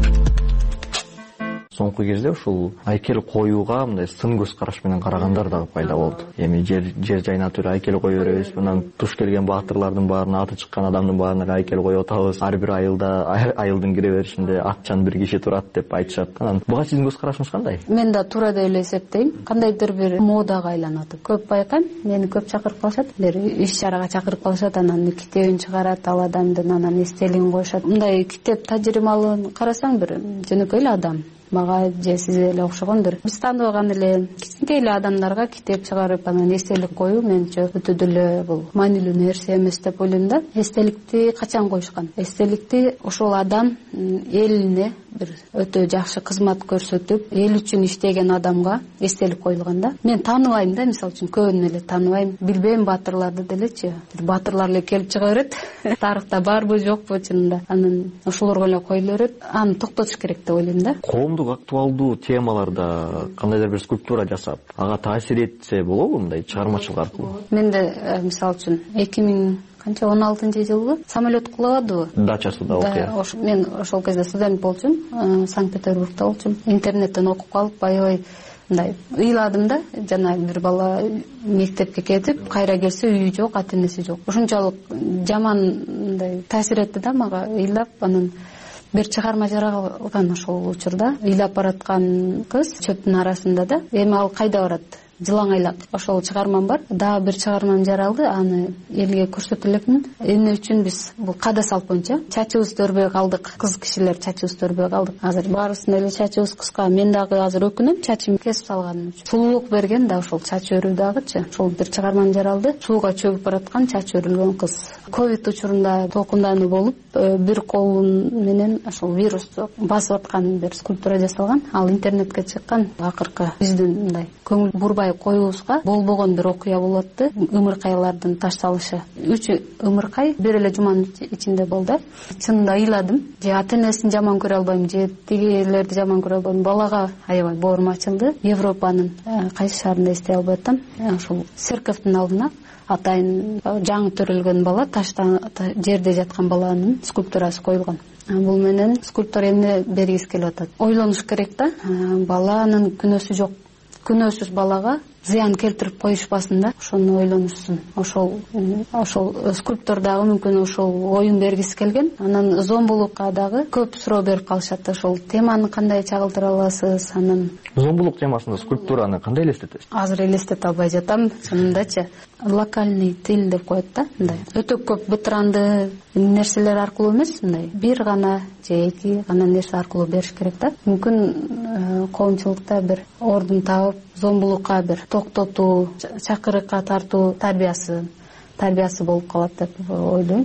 Соңку кезде ушул айкел коюуга мындай сын көз караш менен карагандар дагы пайда болду. Эми жер жер жайына тура айкел кое беребиз. Мындан туш келген баатырлардын баарына, аты чыккан адамдын баарына айкел коюп атабыз. Ар бир айылда айылдын кире беришинде атчан бир киши турат деп айтышат. Анан буга сиздин көз карашыңыз кандай? Мен да туура деп эле эсептейм. Кандайдыр бир модага айланат. Көп байкайм, мени көп чакырып калышат. Бир иш чарага чакырып калышат, анан китебин чыгарат, ал адамдын анан эстелигин коюшат. Мындай китеп тажрыйбалын карасаң, бир жөнөкөй эле адам. Мага же сизге эле окшогондур. Биз тааныбаган эле кичинекей эле адамдарга китеп чыгарып, анан эстелик коюу менимче өтө деле бул маанилүү нерсе эмес деп ойлойм да. Эстеликти качан коюшкан? Эстеликти ошол адам элине бир өтө жакшы кызмат көрсөтүп, эл үчүн иштеген адамга эстелик коюлган да. Мен тааныбайм да, мисалы үчүн көбүн эле тааныбайм. Билбейм баатырларды делечи. Бир баатырлар эле келип чыга берет. Тарыхта барбы жокпу чынында. Анан ошолорго эле коюла берет. Аны токтотуш керек деп ойлойм да. Актуалдуу темаларда кандайдыр бир скульптура жасап, ага таасир этсе болобу мындай чыгармачылык аркылуу? Менде мисалы үчүн эки миң канча он алтынчы жылы самолет кулагадыбы? Дачасында окуя. Мен ошол кезде студент болчумун, Санкт-Петербургда болчумун. Интернеттен окуп калып, аябай мындай ыйладым да. Жана бир бала мектепке кетип, кайра келсе үйү жок, ата-энеси жок. Ушунчалык жаман мындай таасир этти да мага. Ыйлап, анан бир чыгарма жаралган ошол учурда. Ыйлап бараткан кыз чөптүн арасында да. Эми ал кайда барат? Жылаңайлап. Ошол чыгармам бар. Дагы бир чыгармам жаралды. Аны элге көрсөтө элекмин. Эмне үчүн биз бул када салп боюнча чачыбызды өрбөй калдык. Кыз кишилер чачыбызды өрбөй калдык. Азыр баарысында эле чачыбыз кыска. Мен дагы азыр өкүнөм, чачым кесип салганым үчүн. Сулуулук берген да ошол чач өрүү дагычы. Ошол бир чыгармам жаралды. Сууга чөгүп бараткан чач өрүлгөн кыз. Ковид учурунда толкундануу болуп, бир колун менен ошол вирусту басып аткан бир скульптура жасалган. Ал интернетке чыккан. Акыркы биздин мындай көңүл бурбай коюубузга болбогон бир окуя болот. Ымыркайлардын ташталышы. Үч ымыркай бир эле жуманын ичинде болду. Чынында ыйладым. Же ата-энесин жаман көрө албайм, же тигилерди жаман көрө албайм. Балага аябай боорум ачылды. Европанын кайсы шаарында эстей албай атам. Ошол церковдун алдына атайын жаңы төрөлгөн бала, таштан жерде жаткан баланын скульптурасы коюлган. Бул менен скульптор эмне бергиси келип атат? Ойлонуш керек да. Баланын күнөөсү жок. Күнөөсүз балага зыян келтирип коюшпасын да, ошону ойлонушсун. Ошол ошол скульптор дагы мүмкүн ошол оюн бергиси келген. Анан зомбулукка дагы көп суроо берип калышат. Ошол теманы кандай чагылдыра аласыз? Анан зомбулук темасында скульптураны кандай элестетесиз? Азыр элестете албай жатам, чынындачы. Локальный тил деп коет да, мындай. Өтө көп бытыранды нерселер аркылуу эмес, мындай бир гана же эки гана нерсе аркылуу бериш керек да. Мүмкүн коомчулукта бир ордун табып, зомбулукка бир токтотуу, чакырыкка тартуу тарбиясы, тарбиясы болуп калат деп ойлойм.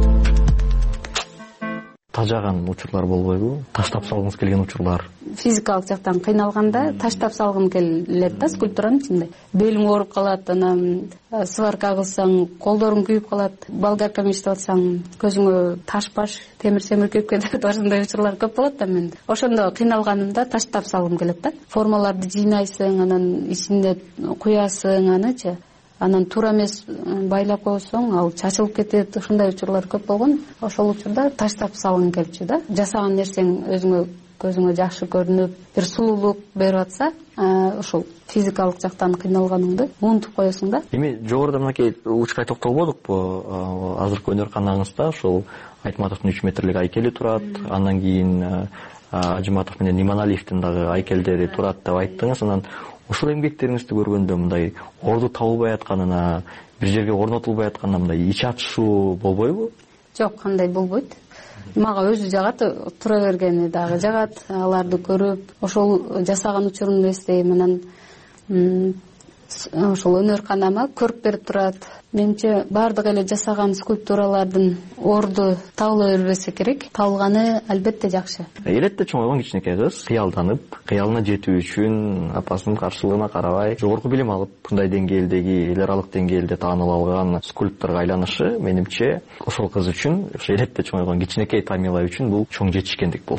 Тажаган учурлар болбойбу? Таштап салгыңыз келген учурлар? Физикалык жактан кыйналганда таштап салгым келет да скульптуранын ичинде. Белиң ооруп калат, анан сварка кылсаң колдоруң күйүп калат. Болгаркамен иштеп атсаң көзүңө таш баш, темир семир күйүп кетет. Ошондой учурлар көп болот да менде. Ошондо кыйналганымда таштап салгым келет да. Формаларды жыйнайсың, анан ичинде куясың анычы. Анан туура эмес байлап койсоң, ал чачылып кетет. Ушундай учурлар көп болгон. Ошол учурда таштап салгың келчү да. Жасаган нерсең өзүңө көзүңө жакшы көрүнүп, бир сулуулук берип атса, ошол физикалык жактан кыйналганыңды унутуп коесуң да. Эми жогоруда мынакей учкай токтолбодукпу? Азыркы өнөр-канаңызда ошол Айтматовдун үч метрлик айкели турат, андан кийин Ажыматов менен Иманалиевдин дагы айкелдери турат деп айттыңыз. Анан ушул эмгектериңизди көргөндө мындай орду табылбай атканына, бир жерге орнотулбай атканына мындай ич ачышуу болбойбу? Жок, кандай болбойт. Мага өзү жагат, тура бергени дагы жагат. Аларды көрүп, ошол жасаган учурунду эстейм. Анан ошол өнөр-канама көрүп берип турат. Менимче бардык эле жасаган скульптуралардын орду табыла бербесе керек. Табылганы албетте жакшы. Элетте чоңойгон кичинекей кыз кыялданып, кыялына жетүү үчүн апасынын каршылыгына карабай жогорку билим алып, мындай деңгээлдеги, эл аралык деңгээлде таанып алган скульпторго айланышы менимче ошол кыз үчүн, ошо элетте чоңойгон кичинекей Тамила үчүн бул чоң жетишкендик болуш керек.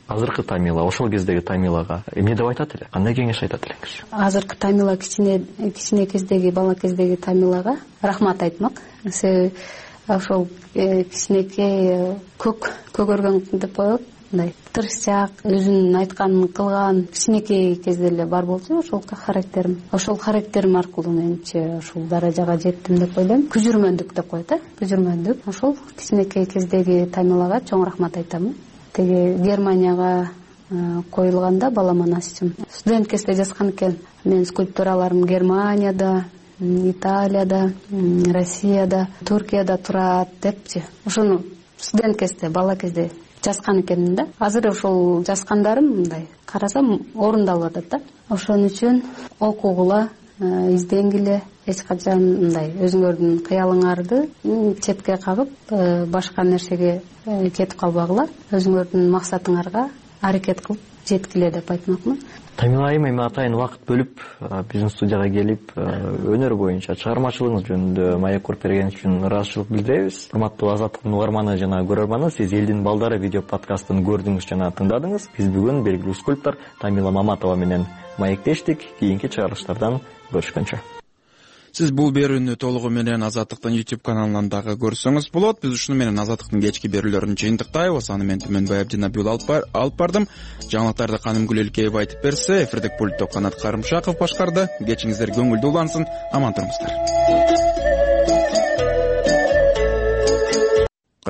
азыркы Тамила ошол кездеги Тамилага эмне деп айтат эле, кандай кеңеш айтат элеңиз? Азыркы Тамила кичине кичине кездеги бала кездеги Тамилага рахмат айтмак. Себеби ошол кичинекей көк көгөргөн деп коет, мындай тырышчаак, өзүнүн айтканын кылган кичинекей кезде эле бар болчу ошол характерим. Ошол характерим аркылуу менче ушул даражага жеттим деп ойлойм. Күжүрмөндүк деп коет, э? Күжүрмөндүк. Ошол кичинекей кездеги Тамилага чоң рахмат айтам. Теги Германияга коюлганда баламанасчым студент кезде жазган экен. Мен скульптураларым Германияда, Италияда, Россияда, Туркияда турат депчи. Ошону студент кезде, бала кезде жазган экенмин да. Азыр ошол жазгандарым мындай карасам орундалып атат да. Ошон үчүн окугула, изденгиле, эч качан мындай өзүңөрдүн кыялыңарды четке кагып, башка нерсеге кетип калбагыла. Өзүңөрдүн максатыңарга аракет кылып жеткиле деп айтмакмын. Тамила айым эми атайын убакыт бөлүп биздин студияга келип өнөр боюнча чыгармачылыгыңыз жөнүндө маек уруп бергениңиз үчүн ыраазычылык билдиребиз. Урматтуу Азаттыктын угарманы жана көрөрманы, сиз Элдин балдары видео подкастын көрдүңүз жана тыңдадыңыз. Биз бүгүн белгилүү скульптор Тамила Маматова менен маектештик. Кийинки чыгарылыштардан көрүшкөнчө. Сиз бул берүүнү толугу менен Азаттыктын YouTube каналынан дагы көрсөңүз болот. Биз ушуну менен Азаттыктын кечки берүүлөрүн жыйынтыктайбыз. Аны мен Түмөнбай Абдинабил алып бардым. Жаңылыктарды Каным Гүлелкеева айтып берсе, эфирдик пультту Канат Карымшаков башкарды. Кечиңиздер көңүлдүү улансын. Аман туруңуздар.